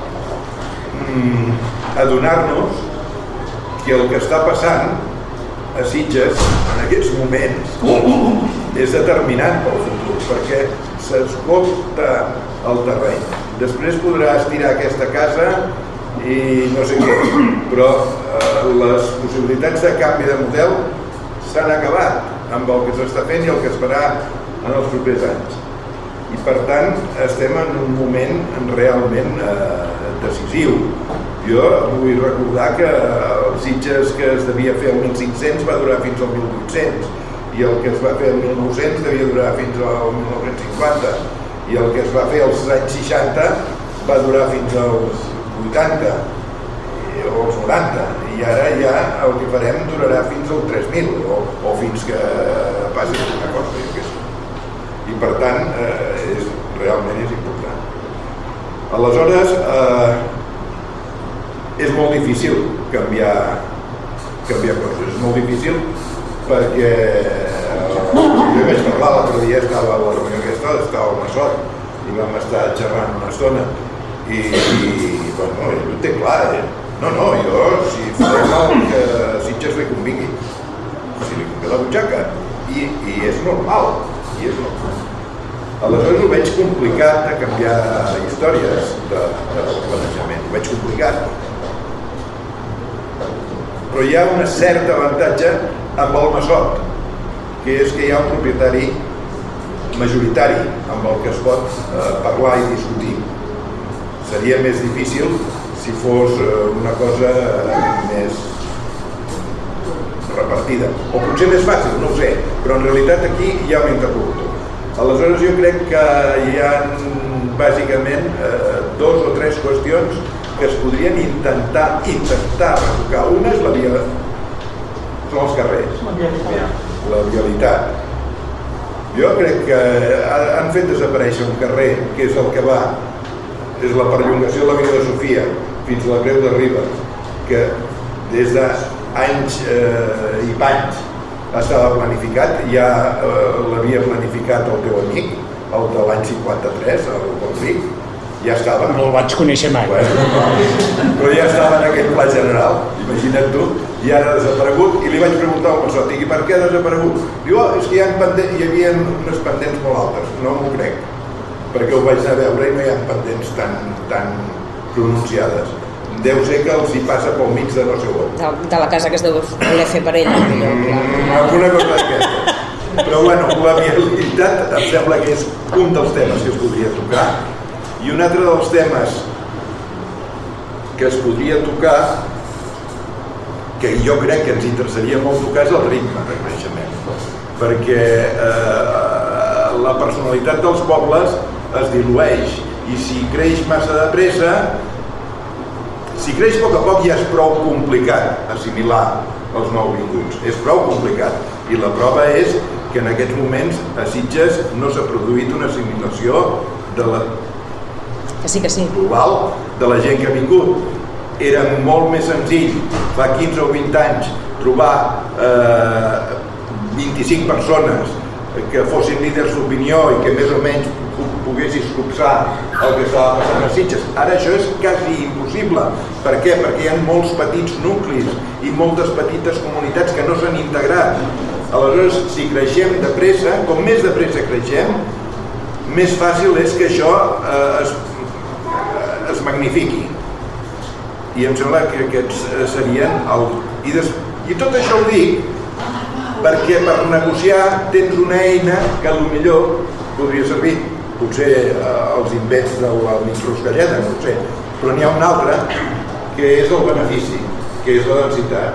adonar-nos que el que està passant a Sitges en aquests moments és determinant pel futur, perquè s'escolta el terreny. Després podràs tirar aquesta casa i no sé què, però les possibilitats de canvi de model s'han acabat amb el que s'està fent i el que es farà en els propers anys. I per tant estem en un moment realment decisiu. Jo vull recordar que els Sitges que es devia fer el 1500 va durar fins al 1800 i el que es va fer el 1900 devia durar fins al 1950 i el que es va fer als anys 60 va durar fins als 80 o als 90 i ara ja el que farem durarà fins al 3000 o fins que passi alguna cosa. I per tant realment és important. Aleshores és molt difícil canviar coses, és molt difícil perquè jo vaig parlar l'altre dia, estava a la reunió aquesta, estava al Massot i vam estar xerrant una estona i bueno, ell ho té clar, jo si farem el que Sitges li convingui, si li convé la butxaca i és normal. Aleshores ho veig complicat de canviar històries de planejament, ho veig complicat. Però hi ha un cert avantatge amb el Massot, que és que hi ha un propietari majoritari amb el que es pot parlar i discutir. Seria més difícil si fos una cosa més repartida, o potser més fàcil, no ho sé, però en realitat aquí hi ha un interlocutor. Aleshores jo crec que hi ha bàsicament 2 o 3 qüestions que es podrien intentar retocar. Una és són els carrers, la vialitat. Jo crec que han fet desaparèixer un carrer que és el que va, és la perllongació de l'Avinguda de Sofia fins a la Creu de Ribes, que des d'anys i panys estava planificat, ja l'havia planificat el teu amic el de l'any 53, el Ric, ja estava. No el vaig conèixer mai. Però ja estava en aquell pla general, imagina't tu, i ara ha desaparegut, i li vaig preguntar al Massot, i per què ha desaparegut? Diu, és que hi havia unes pendents molt altes, no m'ho crec, perquè ho vaig anar a veure i no hi ha pendents tan pronunciades. Deu ser que els hi passa pel mig de no sé on. De la casa que es deu voler fer per ell. Alguna cosa d'aquesta. Però bueno, la viabilitat em sembla que és un dels temes que es podria tocar, i un altre dels temes que es podria tocar, que jo crec que ens interessaria molt tocar, és el ritme de creixement, perquè la personalitat dels pobles es dilueix, i si creix massa de pressa, si creix a poc ja és prou complicat assimilar els nouvinguts, és prou complicat, i la prova és que en aquests moments a Sitges no s'ha produït una assimilació de la global de la gent que ha vingut. Era molt més senzill fa 15 o 20 anys trobar 25 persones que fossin líders d'opinió i que més o menys poguessis copsar el que estava passant a Sitges. Ara això és quasi impossible. Per què? Perquè hi ha molts petits nuclis i moltes petites comunitats que no s'han integrat. Aleshores, si creixem de pressa, com més de pressa creixem, més fàcil és que això es magnifiqui. I em sembla que aquests serien i tot això ho dic perquè per negociar tens una eina que potser podria servir, potser els invents de l'amic Ruscalleda, no ho sé, però n'hi ha una altra que és el benefici, que és la densitat.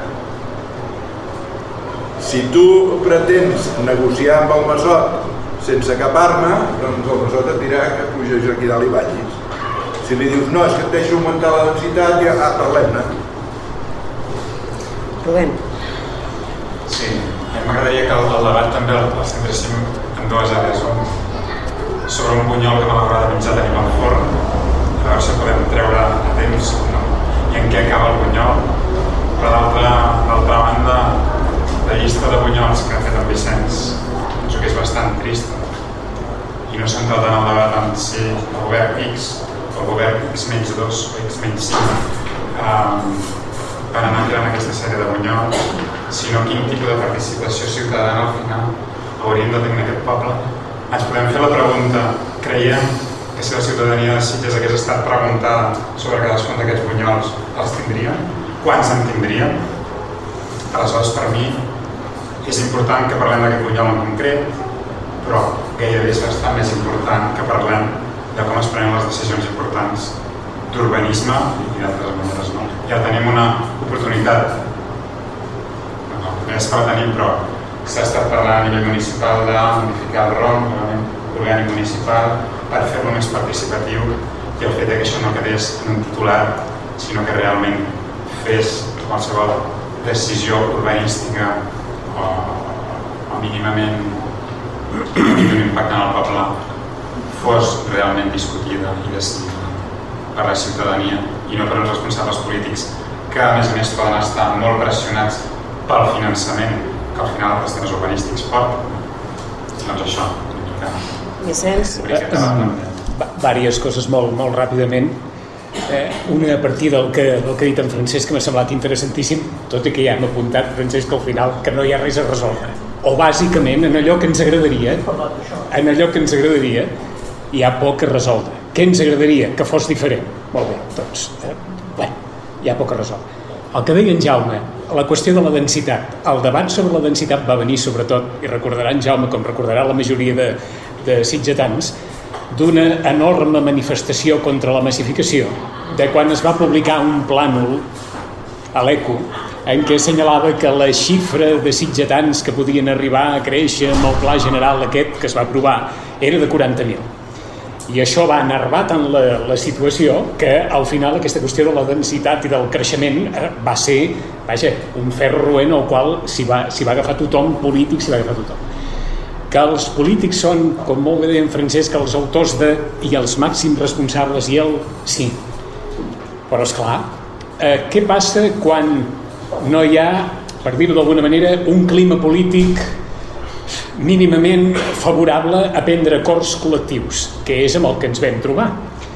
Si tu pretens negociar amb el Massot sense cap arma, doncs el Massot et dirà que puges aquí dalt i vagis. Si li dius, no, és que et deixo augmentar la densitat, ja parlem-ne. Rubén. Sí, a mi m'agradaria que el debat també el centréssim en dues àrees. Sobre un bunyol que malauradament ja tenim al forn, a veure si podem treure a temps i en què acaba el bunyol. Per d'altra banda, la llista de bunyols que ha fet en Vicenç penso que és bastant trista i no s'ha entrat en el debat en si el govern X o el govern X-2 o X-5 van anar creant aquesta sèrie de bunyols, sinó quin tipus de participació ciutadana al final hauríem de tenir en aquest poble. Ens podem fer la pregunta, creiem que si la ciutadania de Sitges hagués estat preguntada sobre cadascun d'aquests bunyols, els tindríem? Quants en tindríem? Aleshores, per mi, és important que parlem d'aquest bunyol en concret, però gairebé és bastant més important que parlem de com es prenen les decisions importants d'urbanisme i d'altres maneres. Ja tenim una oportunitat, no és que la tenim, però s'ha estat parlant a nivell municipal de modificar el ROM, el orgànic municipal, per fer-lo més participatiu, i el fet que això no quedés en un titular, sinó que realment fes qualsevol decisió urbanística o mínimament tingui un impacte en el poble fos realment discutida i decidida per la ciutadania i no per uns responsables polítics que a més poden estar molt pressionats pel finançament que al final els temes urbanístics porten. Doncs això, Vicenç. Diverses coses molt ràpidament. Una a partir del que ha dit en Francesc, que m'ha semblat interessantíssim, tot i que ja hem apuntat, Francesc, al final que no hi ha res a resoldre, o bàsicament en allò que ens agradaria hi ha poc a resoldre. Què ens agradaria? Que fos diferent. Molt bé, doncs hi ha poc a resoldre. El que deia en Jaume, la qüestió de la densitat, el debat sobre la densitat va venir sobretot, i recordarà en Jaume, com recordarà la majoria de sitgetans, d'una enorme manifestació contra la massificació, de quan es va publicar un plànol a l'ECO en què assenyalava que la xifra de sitgetans que podien arribar a créixer amb el pla general aquest que es va aprovar era de 40.000. I això va enervar tant la situació que al final aquesta qüestió de la densitat i del creixement va ser, un ferro roent al qual s'hi va agafar tothom, polític s'hi va agafar tothom. Que els polítics són, com molt bé deia en Francesc, els autors i els màxims responsables, i sí. Però esclar, què passa quan no hi ha, per dir-ho d'alguna manera, un clima polític mínimament favorable a prendre acords col·lectius, que és amb el que ens vam trobar.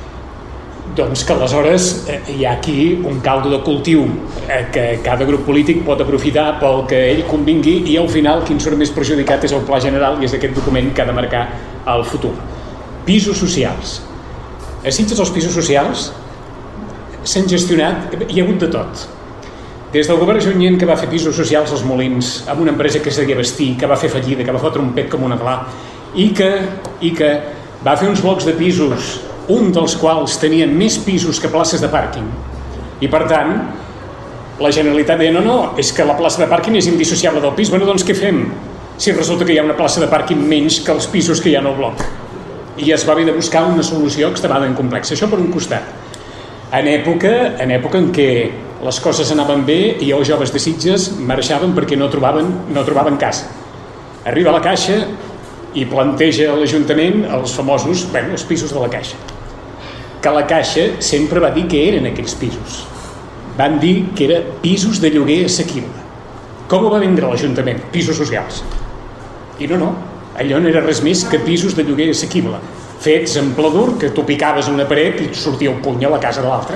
Doncs que aleshores hi ha aquí un caldo de cultiu que cada grup polític pot aprofitar pel que ell convingui, i al final qui en surt més perjudicat és el Pla General, i és aquest document que ha de marcar el futur. Pisos socials. A Sitges els pisos socials s'han gestionat, hi ha hagut de tot. Des del govern junyent, que va fer pisos socials als Molins amb una empresa que es deia Bastí, que va fer fallida, que va fotre un pet com una gla, i que va fer uns blocs de pisos, un dels quals tenia més pisos que places de pàrquing, i per tant la Generalitat deia no, és que la plaça de pàrquing és indissociable del pis. Bueno, doncs què fem si resulta que hi ha una plaça de pàrquing menys que els pisos que hi ha en el bloc? I es va haver de buscar una solució extremadament complexa. Això per un costat, en època en què les coses anaven bé i els joves de Sitges marxaven perquè no trobaven casa. Arriba a la Caixa i planteja a l'Ajuntament els famosos, els pisos de la Caixa, que la Caixa sempre va dir que eren aquells pisos. Van dir que eren pisos de lloguer assequible. Com ho va vendre l'Ajuntament? Pisos socials. I no, allò no era res més que pisos de lloguer assequible, fets en pladur, que tu picaves una paret i sortia un puny a la casa de l'altre.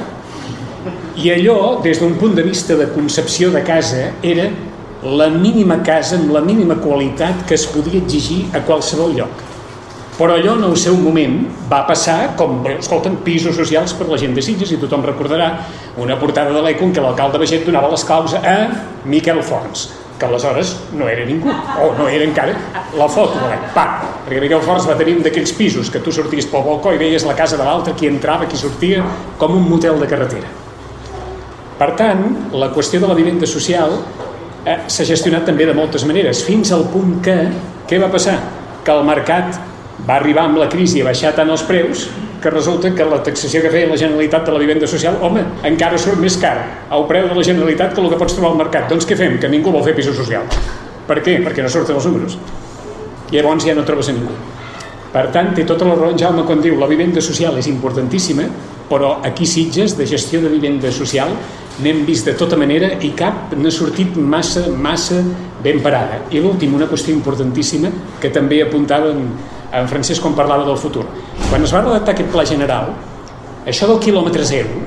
I allò, des d'un punt de vista de concepció de casa, era la mínima casa amb la mínima qualitat que es podia exigir a qualsevol lloc. Però allò en el seu moment va passar com, escolta'm, pisos socials per la gent de Sitges, i tothom recordarà una portada de l'Eco en què l'alcalde Baiget donava les claus a Miquel Forns, que aleshores no era ningú, o no era encara la foto de l'any, perquè Miquel Forns va tenir un d'aquells pisos que tu sorties pel balcó i veies la casa de l'altre, qui entrava, qui sortia, com un motel de carretera. Per tant, la qüestió de la vivenda social s'ha gestionat també de moltes maneres, fins al punt que, què va passar? Que el mercat va arribar amb la crisi a baixar tant els preus que resulta que la taxació que feia la Generalitat de la vivenda social, home, encara surt més car al preu de la Generalitat que el que pots trobar al mercat. Doncs què fem? Que ningú vol fer pisos socials. Per què? Perquè no surten els números. I llavors ja no trobes a ningú. Per tant, té tota la raó en Jaume quan diu la vivenda social és importantíssima, però aquí Sitges, de gestió de vivenda social, n'hem vist de tota manera i cap n'ha sortit massa ben parada. I l'últim, una qüestió importantíssima que també apuntava en Francesc quan parlava del futur. Quan es va redactar aquest pla general, això del quilòmetre zero,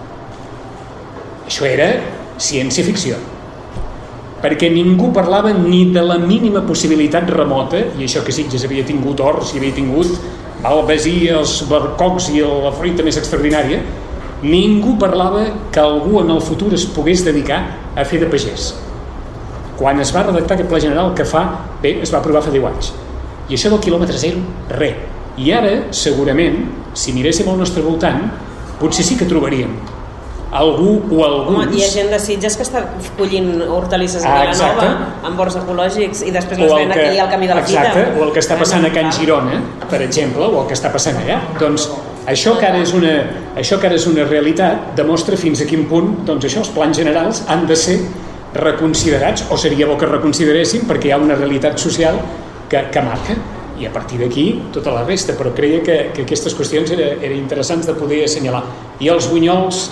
això era ciència-ficció, perquè ningú parlava ni de la mínima possibilitat remota, i això que Sitges havia tingut horts i havia tingut el besí, els barcocs i la fruita més extraordinària, ningú parlava que algú en el futur es pogués dedicar a fer de pagès. Quan es va redactar aquest pla general, que es va aprovar fa 10 anys, i això del quilòmetre zero, res. I ara, segurament, si miréssim al nostre voltant, potser sí que trobaríem algú o alguns... Hi ha gent de Sitges que està collint hortalisses a Vilanova amb horts ecològics i després les ven aquí al camí de la Fita. Exacte, o el que està passant a Can Girona, per exemple, o el que està passant allà. Doncs això que ara és una realitat demostra fins a quin punt els plans generals han de ser reconsiderats, o seria bo que reconsideréssim, perquè hi ha una realitat social que marca, i a partir d'aquí tota la resta, però creia que aquestes qüestions eren interessants de poder assenyalar. I els bunyols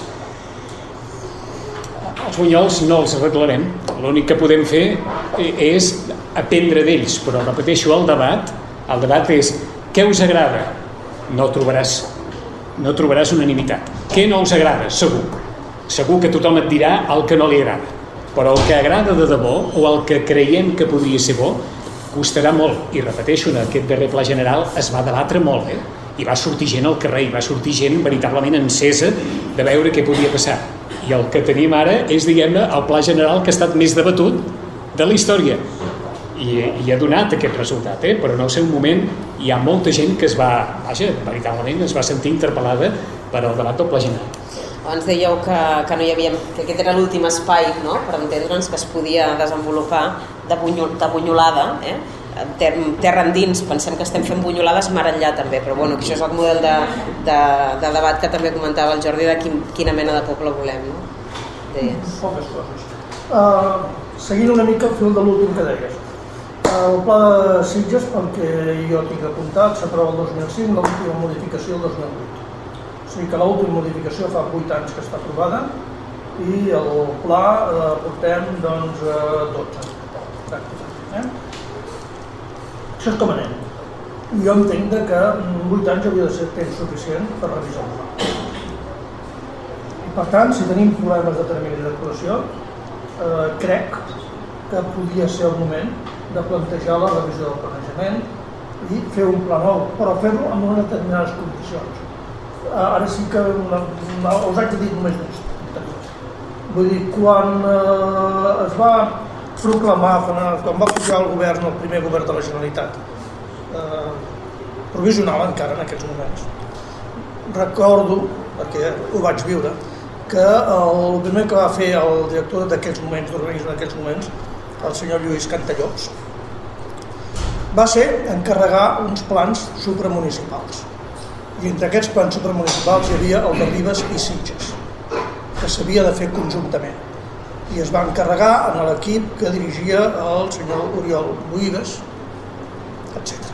no els arreglarem, l'únic que podem fer és aprendre d'ells, però repeteixo, el debat és què us agrada? No trobaràs unanimitat. Què no us agrada? Segur que tothom et dirà el que no li agrada, però el que agrada de debò o el que creiem que podria ser bo costarà molt, i repeteixo, en aquest darrer pla general es va debatre molt, i va sortir gent al carrer, i va sortir gent veritablement encesa de veure què podia passar. I el que tenim ara és, diguem-ne, el pla general que ha estat més debatut de la història, i ha donat aquest resultat, però en el seu moment hi ha molta gent que veritablement es va sentir interpel·lada per al debat del pla general. Abans dèieu que no hi havia, que aquest era l'últim espai, no?, per entendre'ns, que es podia desenvolupar de bunyolada, terra endins. Pensem que estem fent bunyolades mar enllà també, però bueno, que això és el model de debat que també comentava el Jordi de quina mena de poble volem, no? Poques coses. Seguint una mica el fil de l'últim que deies, el pla de Sitges, perquè jo tinc apuntat, s'aprova el 2005, l'última modificació el 2008. O sigui que l'última modificació fa 8 anys que està aprovada i el pla portem 12 pràcticament. Això és com anem. Jo entenc que 8 anys hauria de ser temps suficient per revisar el pla. I per tant, si tenim problemes de termini d'actuació, crec que podria ser el moment de plantejar la revisió del planejament i fer un pla nou, però fer-lo amb unes determinades condicions. Ara sí que us haig de dir només dos. Vull dir, quan es va proclamar, quan va pujar el govern, el primer govern de la Generalitat, provisional encara en aquests moments, recordo, perquè ho vaig viure, que el primer que va fer el director d'aquells moments, d'urbanisme d'aquells moments, el senyor Lluís Cantallops, va ser encarregar uns plans supramunicipals. I entre aquests plans supramunicipals hi havia el de Ribes i Sitges, que s'havia de fer conjuntament. I es va encarregar a l'equip que dirigia el senyor Oriol Boïgues, etc.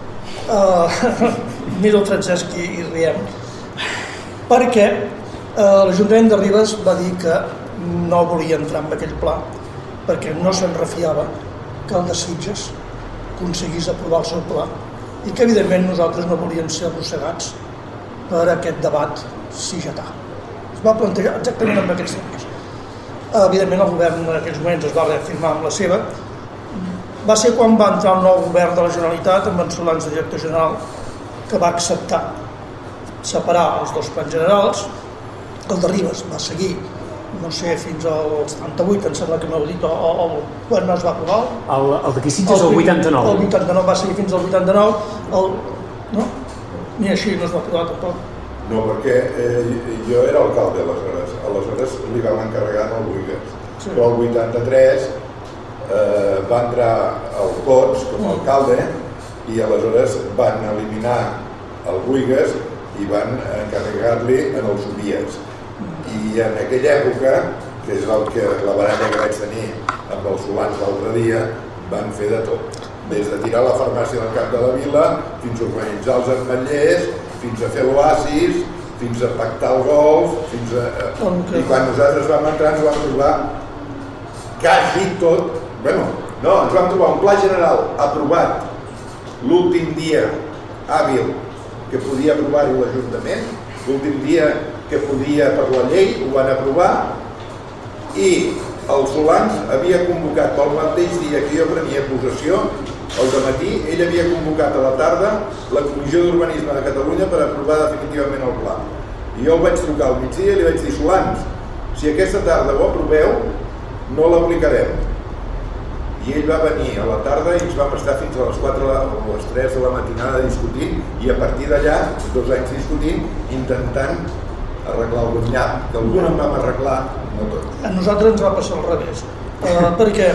Miro el Francesc i riem, perquè l'Ajuntament de Ribes va dir que no volia entrar en aquell pla, perquè no se'n refiava que el de Sitges aconseguís aprovar el seu pla i que evidentment nosaltres no volíem ser arrossegats per aquest debat sigetà. Es va plantejar exactament amb aquests temes. Evidentment el govern en aquells moments es va reafirmar amb la seva. Va ser quan va entrar el nou govern de la Generalitat amb en Solans de director general, que va acceptar separar els dos plans generals. El de Ribes va seguir, no sé, fins al 78, em sembla que m'heu dit, o quan es va aprovar? El d'aquí Sitges el 89. El 89 va seguir fins al 89, no? Ni així no es va aprovar tampoc. No, perquè jo era alcalde aleshores li vam encarregar el Boïgues. Sí. Però el 83 va entrar el Cots com a alcalde i aleshores van eliminar el Boïgues i van encarregar-li en els Ubies. I en aquella època, que és la baralla que vaig tenir amb els Solans l'altre dia, van fer de tot. Des de tirar la farmàcia del cap de la vila, fins a organitzar els ametllers, fins a fer l'oasis, fins a pactar el golf, fins a... I quan nosaltres vam entrar ens vam trobar quasi tot... Bueno, no, ens vam trobar un pla general aprovat l'últim dia hàbil que podia aprovar-ho l'Ajuntament, l'últim dia que podia per la llei, ho van aprovar, i el Solans havia convocat pel mateix dia que jo prenia possessió, al dematí, ell havia convocat a la tarda la Comissió d'Urbanisme de Catalunya per aprovar definitivament el pla. I jo el vaig trucar al migdia i li vaig dir: Solans, si aquesta tarda ho aproveu, no l'aplicarem. I ell va venir a la tarda i ens vam estar fins a les 4 o les 3 de la matinada discutint, i a partir d'allà, 2 anys discutint, intentant arreglar algun nyap, que algun en vam arreglar, no tot. A nosaltres ens va passar al revés, perquè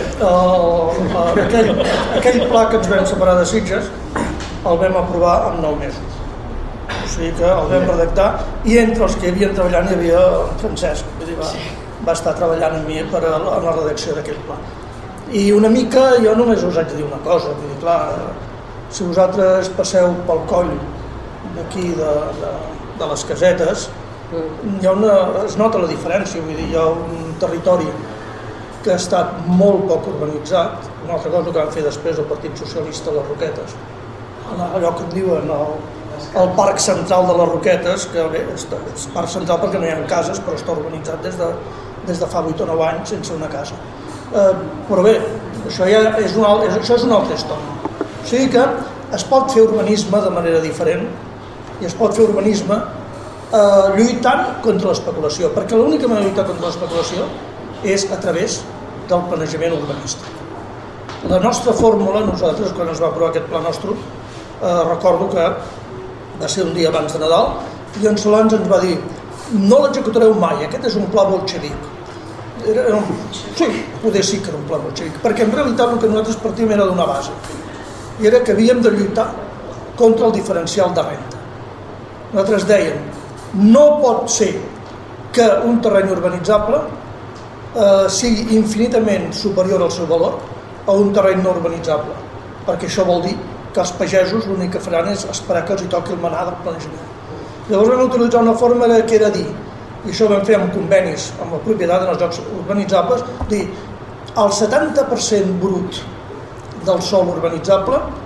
aquell pla que ens vam separar de Sitges el vam aprovar en 9 mesos. O sigui que el vam redactar, i entre els que hi havien treballant hi havia en Francesc, va estar treballant amb mi en la redacció d'aquell pla. I una mica, jo només us haig de dir una cosa, vull dir, clar, si vosaltres passeu pel coll d'aquí de les casetes, es nota la diferència. Vull dir, hi ha un territori que ha estat molt poc urbanitzat, una altra cosa que van fer després el Partit Socialista a les Roquetes, allò que en diuen el Parc Central de les Roquetes, que bé, és parc central perquè no hi ha cases, però està urbanitzat des de fa 8 o 9 anys sense una casa. Però bé, això és una altra història. O sigui que es pot fer urbanisme de manera diferent, i es pot fer urbanisme lluitant contra l'especulació, perquè l'única manera de lluitar contra l'especulació és a través del planejament urbanístic. La nostra fórmula, nosaltres, quan es va aprovar aquest pla nostre, recordo que va ser un dia abans de Nadal, i en Solans ens va dir: no l'executareu mai, aquest és un pla bolxevic. Sí, poder sí que era un pla bolxevic, perquè en realitat el que nosaltres partíem era d'una base, i era que havíem de lluitar contra el diferencial de renta. Nosaltres dèiem: no pot ser que un terreny urbanitzable sigui infinitament superior al seu valor a un terreny no urbanitzable, perquè això vol dir que els pagesos l'únic que faran és esperar que els hi toqui el manar del planejament. Llavors vam utilitzar una forma que era dir, i això ho vam fer amb convenis amb la propietat en els llocs urbanitzables, dir el 70% brut del sòl urbanitzable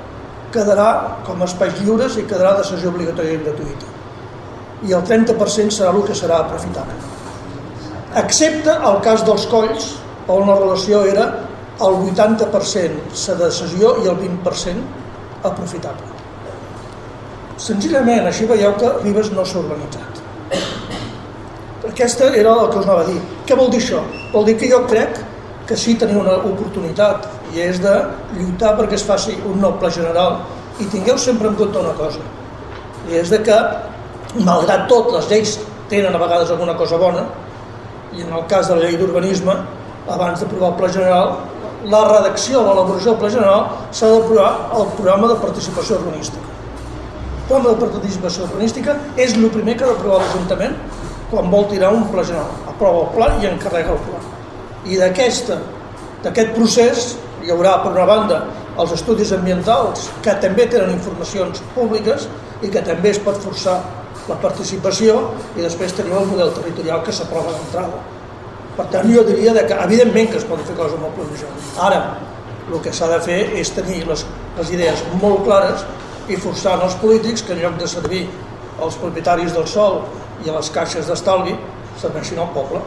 quedarà com a espais lliures i quedarà de cessió obligatòria i gratuïta. I el 30% serà el que serà aprofitable. Excepte el cas dels colls, on la relació era el 80% de cessió i el 20% aprofitable. Senzillament, així veieu que Ribes no s'ha organitzat. Aquesta era el que us anava a dir. Què vol dir això? Vol dir que jo crec que sí teniu una oportunitat i és de lluitar perquè es faci un nou pla general. I tingueu sempre en compte una cosa, i és de que, malgrat tot, les lleis tenen a vegades alguna cosa bona, i en el cas de la llei d'urbanisme, abans d'aprovar el pla general, la redacció, l'elaboració del pla general s'ha d'aprovar el programa de participació urbanística. El programa de participació urbanística és el primer que ha d'aprovar l'Ajuntament quan vol tirar un pla general. Aprova el pla i encarrega el pla. I d'aquest procés hi haurà, per una banda, els estudis ambientals, que també tenen informacions públiques i que també es pot forçar la participació, i després teniu el model territorial que s'aprova d'entrada. Per tant, jo diria que, evidentment, que es poden fer coses molt planejades. Ara, el que s'ha de fer és tenir les idees molt clares i forçar els polítics que, en lloc de servir als propietaris del sòl i a les caixes d'estalvi, serveixin al poble.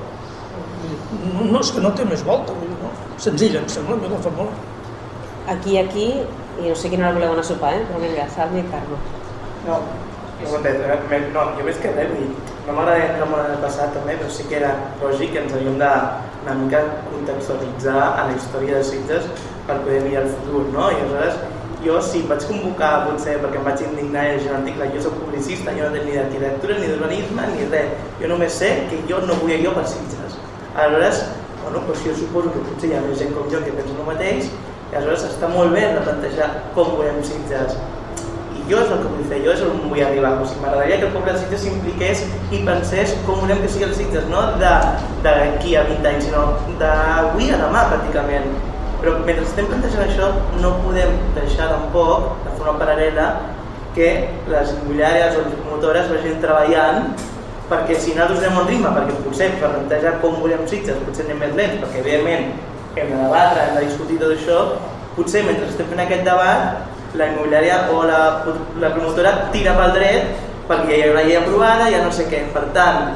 No, és que no té més volta, no? Senzilla, em sembla, a mi la fórmula. Aquí, i no sé quina hora voleu anar a sopar, però vinga, Salvi i Carme. No, jo veig que no m'agrada entrar en el passat també, però sí que era lògic que ens havíem d'una mica contextualitzar a la història de Sitges per poder mirar el futur, no? I aleshores, jo sí, vaig convocar, potser, perquè em vaig indignar i llegir un article, jo soc publicista, jo no tenc ni d'arquitectura, ni d'urbanisme, ni res. Jo només sé que jo no vull jo per Sitges. Aleshores, doncs jo suposo que potser hi ha més gent com jo que pensa el mateix, i aleshores està molt bé replantejar com volem Sitges. I jo és el que vull fer, jo és on vull arribar. O sigui, m'agradaria que el poble de Sitges s'impliqués i pensés com volem que sigui el Sitges, no d'aquí a 20 anys, sinó d'avui a demà, pràcticament. Però mentre estem plantejant això, no podem deixar tampoc, de forma paral·lela, que les immobiliàries o les promotores vagin treballant, perquè si nosaltres anem a un ritme, perquè potser per plantejar com volem Sitges, potser anem més lents, perquè evidentment hem de debatre, hem de discutir tot això, potser mentre estem fent aquest debat, la immobiliària o la promotora tira pel dret perquè ja hi ha una llei aprovada, ja no sé què. Per tant,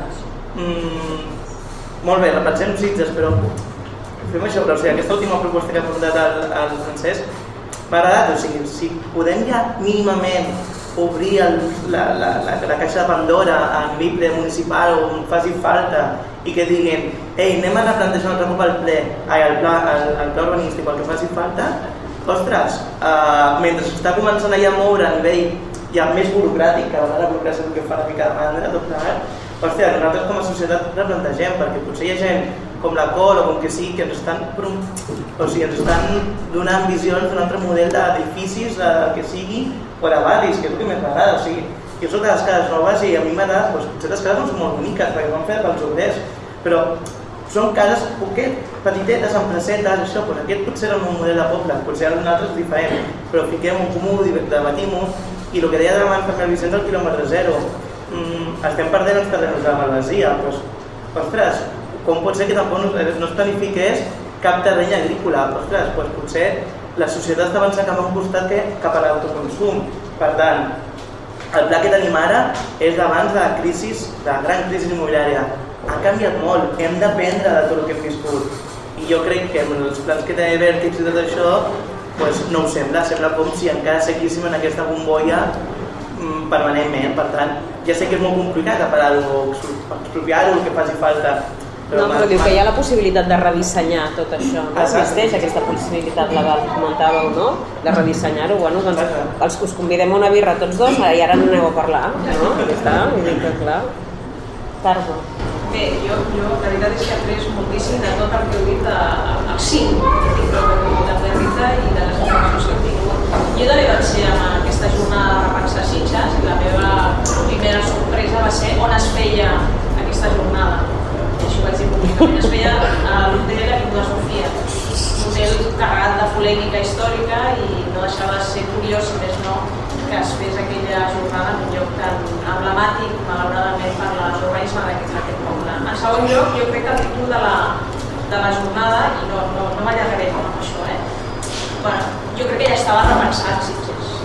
molt bé, repensem Sitges, però fem això. O sigui, aquesta última proposta que ha portat el Francesc m'ha agradat. O sigui, si podem ja mínimament obrir la caixa de Pandora a nivell municipal o on faci falta i que diguin anem a replantejar un altre cop el pla urbanístic o el que faci falta, ostres, mentre s'està començant a moure a nivell ja més burocràtic, que a vegades la burocràcia és el que fa una mica de mandra, tot plegat, ostres, nosaltres com a societat replantegem, perquè potser hi ha gent com la COL o com que sigui, que ens estan donant visions d'un altre model d'edificis, que sigui, o de barris, que és el que més m'agrada. O sigui, jo soc de les cases noves i a mi m'agrada, potser les cases no són molt boniques, perquè van fer pels obrers, però són cases petitetes, empresetes, això, doncs aquest potser era un model de poble, potser un altre és diferent, però fiquem-ho en comú, debatim-ho, i el que deia abans també el Vicent del quilòmetre zero, estem perdent els terrenys de la Malvasia, doncs, ostres, com pot ser que tampoc no es planifiqués cap terreny agrícola? Ostres, doncs potser la societat està avançant cap a un costat que cap a l'autoconsum. Per tant, el pla que tenim ara és d'abans de la gran crisi immobiliària. Ha canviat molt, hem d'aprendre de tot el que hem viscut. I jo crec que amb els plans que té Vèrtex i tot això, no ho sembla com si encara seguíssim en aquesta bombolla permanentment. Per tant, ja sé que és molt complicat parar-ho, expropiar-ho, el que faci falta. No, però diu que hi ha la possibilitat de redissenyar tot això, no? Existeix aquesta possibilitat legal que comentàveu, no? De redissenyar-ho, bueno, doncs us convidem a una birra tots dos i ara no aneu a parlar, no? Ja està, vull dir que clar. Carme. Bé, jo la veritat és que he après moltíssim de tot el que heu dit al CIM, de Rita i de les informacions que hem tingut. Jo també vaig ser en aquesta jornada de repensar Sitges i la meva primera sorpresa va ser on es feia aquesta jornada. I això ho vaig dir públicament. Es feia a l'hotel Avinguda Sofia, un hotel carregat de polèmica històrica i no deixava de ser curiós, si més no, que es fes aquella jornada en un lloc tan emblemàtic, malauradament, per l'urbanisme d'aquest poble. En segon lloc, jo crec que el títol de la jornada, i no m'allargaré molt amb això, jo crec que ja estava repensat,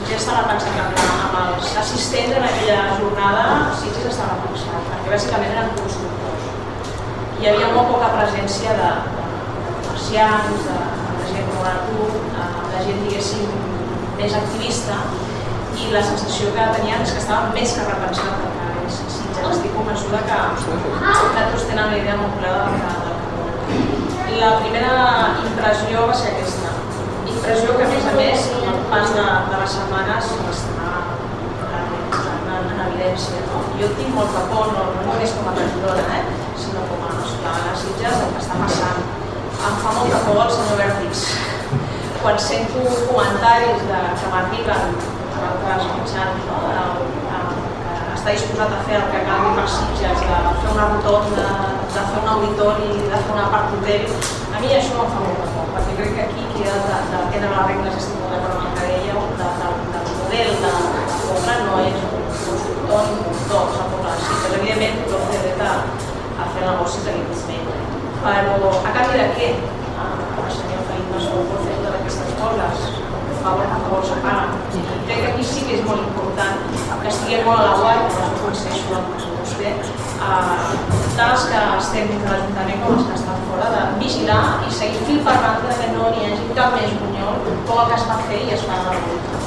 ja estava pensant amb els assistents en aquella jornada, Sitges estava pensant, perquè bàsicament eren consultors. Hi havia molt poca presència de comerciants, de gent com tu, de gent, diguéssim, més activista, i la sensació que tenien és que estava més que repensat que és Sitges. Estic convençuda que altres tenen la idea molt clara del que la primera impressió va ser aquesta. Impressió que, a més, amb el pas de les setmanes està en evidència. Jo tinc molta por, no només com a regidora, sinó com a Sitges, el que està passant. Em fa molta por el senyor Vertix. Quan sento comentaris que m'arriben a altres mitjans, que està disposat a fer el que calgui per Sitges, de fer una rotonda, de fer un auditori, de fer un apart hotel, a mi això em fa molt de por, perquè crec que aquí qui ha d'atendre les regles estic molt d'acord amb el que dèieu, del model de poble no és un constructor ni un productor, és el poble de Sitges. Evidentment, no té dret a fer negocis de l'inici, però a canvi de què? El senyor Felip Masó pot fer totes aquestes coses, a favor se paguen. Crec que aquí sí que és molt important que estiguem molt a la guai, que no coincideixo amb vostè, tant els que estem dins de l'Ajuntament com els que estan fora, de vigilar i seguir fil per randa que no n'hi hagi cap més bunyol com el que es va fer i es fa a la volta.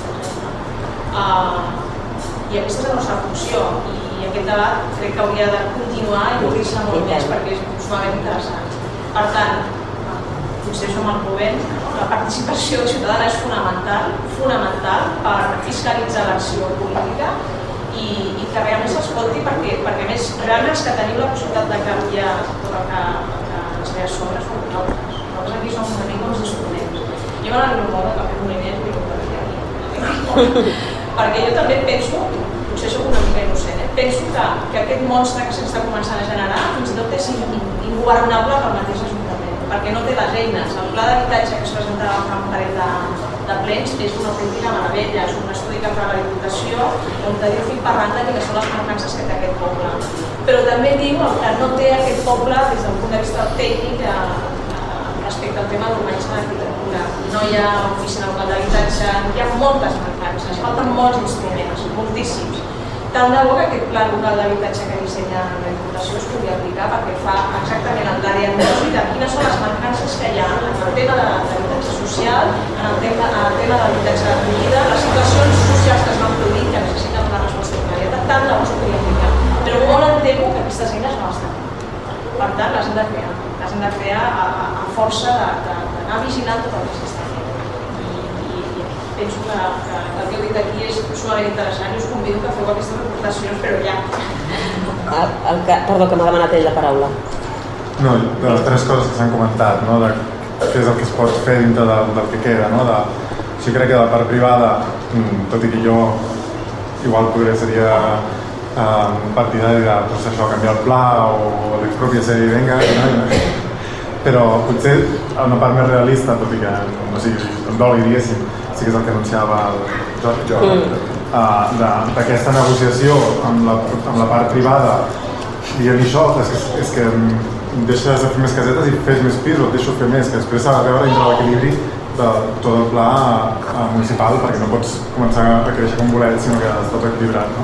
I aquesta és la nostra funció i aquest debat crec que hauria de continuar i obrir-se molt més perquè és sumament interessant. Per tant, coincideixo amb el Rubén, la participació ciutadana és fonamental per fiscalitzar l'acció política i que realment s'escolti perquè a més realment els que tenim la possibilitat de canviar tot el que ens ve a sobre som nosaltres. Nosaltres aquí som una mica uns instruments. Jo m'alegro molt que aquest moviment és voluntari. Perquè jo també penso, potser soc una mica innocent, penso que aquest monstre que s'està començant a generar fins i tot és ingovernable pel mateix Ajuntament, perquè no té les eines. El pla d'habitatge que es presentava fa un parell de plens és una autèntica meravella, és un estudi que fa la Diputació on te diu fil per randa quines són les mancances que té aquest poble. Però també diu que no té aquest poble des del punt de vista tècnic respecte al tema d'urbanisme d'arquitectura. No hi ha oficina local d'habitatge, hi ha moltes mancances, falten molts instruments, moltíssims. Tant de bo que aquest pla local d'habitatge que dissenya la Diputació es pugui aplicar perquè fa exactament el diagnòstic de quines són les mancances que hi ha en el tema de l'habitatge social, en el tema de l'habitatge d'acollida, les situacions socials que es van produir que necessiten una resposta immediata, tant de bo es pugui aplicar. Però molt em temo que aquestes eines no estan. Per tant, les hem de crear. Les hem de crear a força d'anar vigilant tot el que s'està fent. Penso que el que heu dit aquí és sumament interessant i us convido que feu aquestes aportacions, però ja. Perdó, que m'ha demanat ell la paraula. No, de les tres coses que s'han comentat, no? De què és el que es pot fer dintre del que queda. No? Jo crec que de la part privada, tot i que jo igual seria partidari de això, canviar el pla o l'expropiació i vinga, però potser una part més realista, tot i que no sigui amb dol, diguéssim, sí que és el que anunciava el Jordi, d'aquesta negociació amb la part privada, diguem això, és que deixes de fer més casetes i fes més pisos, et deixo fer més, que després s'ha de veure dintre l'equilibri de tot el pla municipal, perquè no pots començar a créixer com bolet, sinó que has tot equilibrat.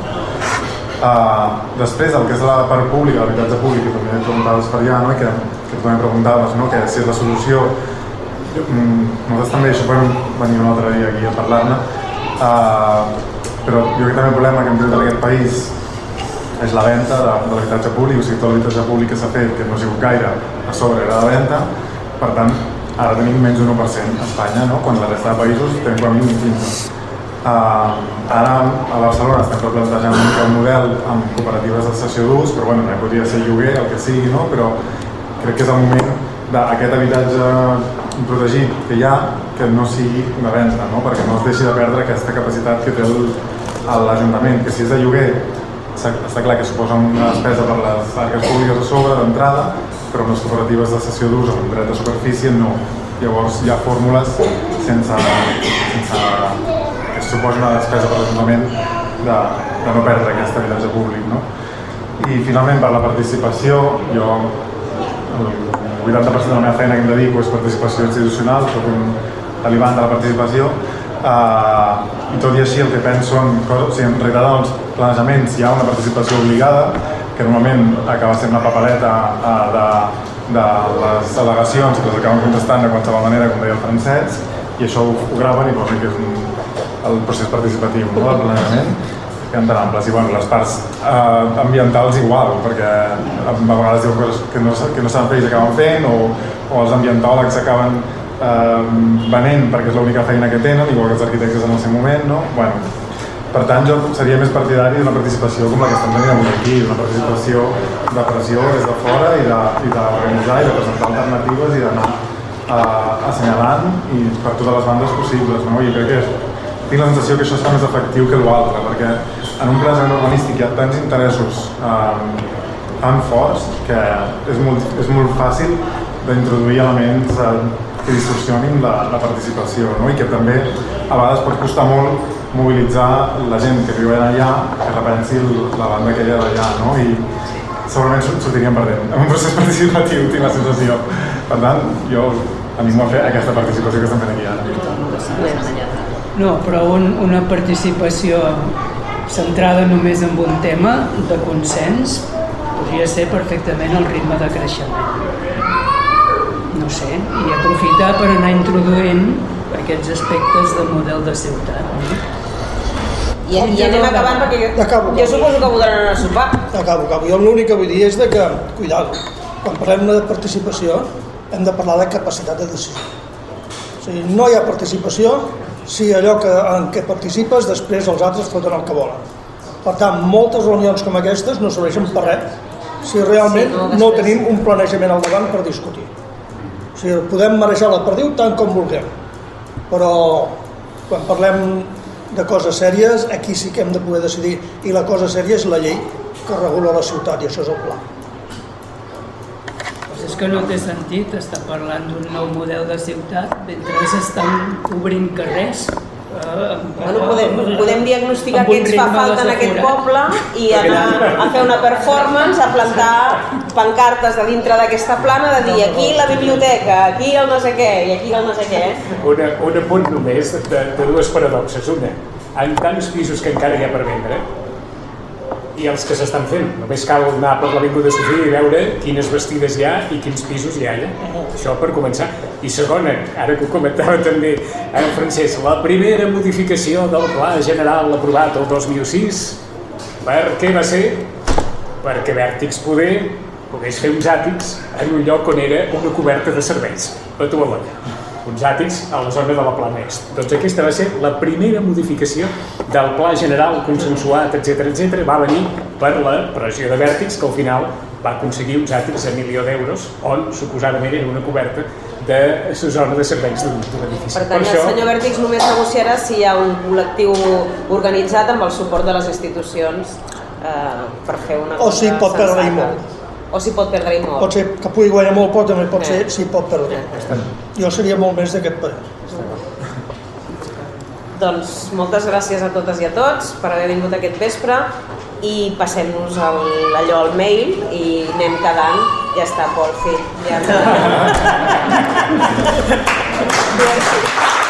Després, el que és la part pública, l'habitatge públic, que també preguntaves per allà, i que tu també preguntaves, que si és la solució. Nosaltres també això podem venir un altre dia aquí a parlar-ne, però jo crec que també el problema que hem tingut en aquest país és la venda de l'habitatge públic, o sigui, tot l'habitatge públic que s'ha fet, que no ha sigut gaire, a sobre era de venda, per tant, ara tenim menys d'un 1% a Espanya, quan la resta de països tenim com a mínim un 15%. Ara a Barcelona estem replantejant un model amb cooperatives de cessió d'ús, però bueno, podria ser lloguer, el que sigui, però crec que és el moment d'aquest habitatge protegit que hi ha, que no sigui de venda, perquè no es deixi de perdre aquesta capacitat que té l'Ajuntament, que si és de lloguer està clar que suposa una despesa per les arques públiques a sobre d'entrada, però amb les cooperatives de cessió d'ús amb dret de superfície no. Llavors hi ha fórmules sense que suposi una despesa per l'Ajuntament de no perdre aquest habitatge públic. I finalment per la participació, jo el 80% de la meva feina que em dedico és participació institucional, soc un talibán de la participació, i tot i així el que penso en realitat en els planejaments hi ha una participació obligada que normalment acaba sent una papeleta de les al·legacions que les acaben contestant de qualsevol manera, com deia el Francesc, i això ho graven i posen que és el procés participatiu del planejament que han d'anar amples. I bueno, les parts ambientals igual, perquè a vegades diuen coses que no s'han fet i s'acaben fent, o els ambientòlegs s'acaben venent perquè és l'única feina que tenen, igual que els arquitectes en el seu moment, no? Bueno, per tant, jo seria més partidari d'una participació com la que estem tenint avui aquí, una participació de pressió des de fora i d'organitzar i de presentar alternatives i d'anar assenyalant i per totes les bandes possibles, no? I crec que tinc la sensació que això es fa més efectiu que l'altre, perquè en un planejament urbanístic hi ha tants interessos tan forts que és molt fàcil d'introduir elements que distorsionin la participació, no? I que també a vegades pot costar molt mobilitzar la gent que viu allà que repensi la banda aquella d'allà, no? I segurament sortiríem perdent en un procés participatiu, tinc la sensació. Per tant, jo animo a fer aquesta participació que estem fent aquí ara. No, però una participació centrada només en un tema de consens podria ser perfectament el ritme de creixement. No sé, i aprofitar per anar introduint aquests aspectes de model de ciutat. I anem acabant perquè jo suposo que voldran anar a sopar. Acabo. Jo l'únic que vull dir és que, cuidado, quan parlem de participació hem de parlar de capacitat de decisió. O sigui, no hi ha participació si allò en què participes després els altres foten el que volen. Per tant, moltes reunions com aquestes no serveixen per res si realment no tenim un planejament al davant per discutir. O sigui, podem marejar la perdiu tant com vulguem, però quan parlem de coses sèries, aquí sí que hem de poder decidir, i la cosa sèria és la llei que regula la ciutat, i això és el pla. És que no té sentit estar parlant d'un nou model de ciutat mentre s'estan obrint carrers. Podem diagnosticar què ens fa falta en aquest poble i anar a fer una performance, a plantar pancartes de dintre d'aquesta plana de dir aquí la biblioteca, aquí el no sé què i aquí el no sé què. Un apunt només de dues paradoxes. Una, hi ha tants pisos que encara hi ha per vendre i els que s'estan fent. Només cal anar per l'Avinguda Sofia i veure quines bastides hi ha i quins pisos hi ha allà. Això per començar. I segona, ara que ho comentava també en Francesc, la primera modificació del Pla General aprovat el 2006, per què va ser? Perquè Vèrtix pogués fer uns àtics en un lloc on era una coberta de serveis, a Toallola. Uns àtics a la zona de la Plana Est. Doncs aquesta va ser la primera modificació del Pla General consensuat, etc. Va venir per la pressió de Vèrtix, que al final va aconseguir uns àtics a 1 milió d'euros, on suposadament era una coberta de la zona de serveis d'un edifici. Per tant, el senyor Vèrtix només negociarà si hi ha un col·lectiu organitzat amb el suport de les institucions per fer una cosa sensata. O si pot perdre-hi molt. O si pot perdre-hi molt. Pot ser que pugui guanyar molt, però també pot ser si pot perdre. Jo seria molt més d'aquest parer. Doncs moltes gràcies a totes i a tots per haver vingut aquest vespre i passem-nos allò al mail i anem quedant. Ja està, Pol, fi. Ja.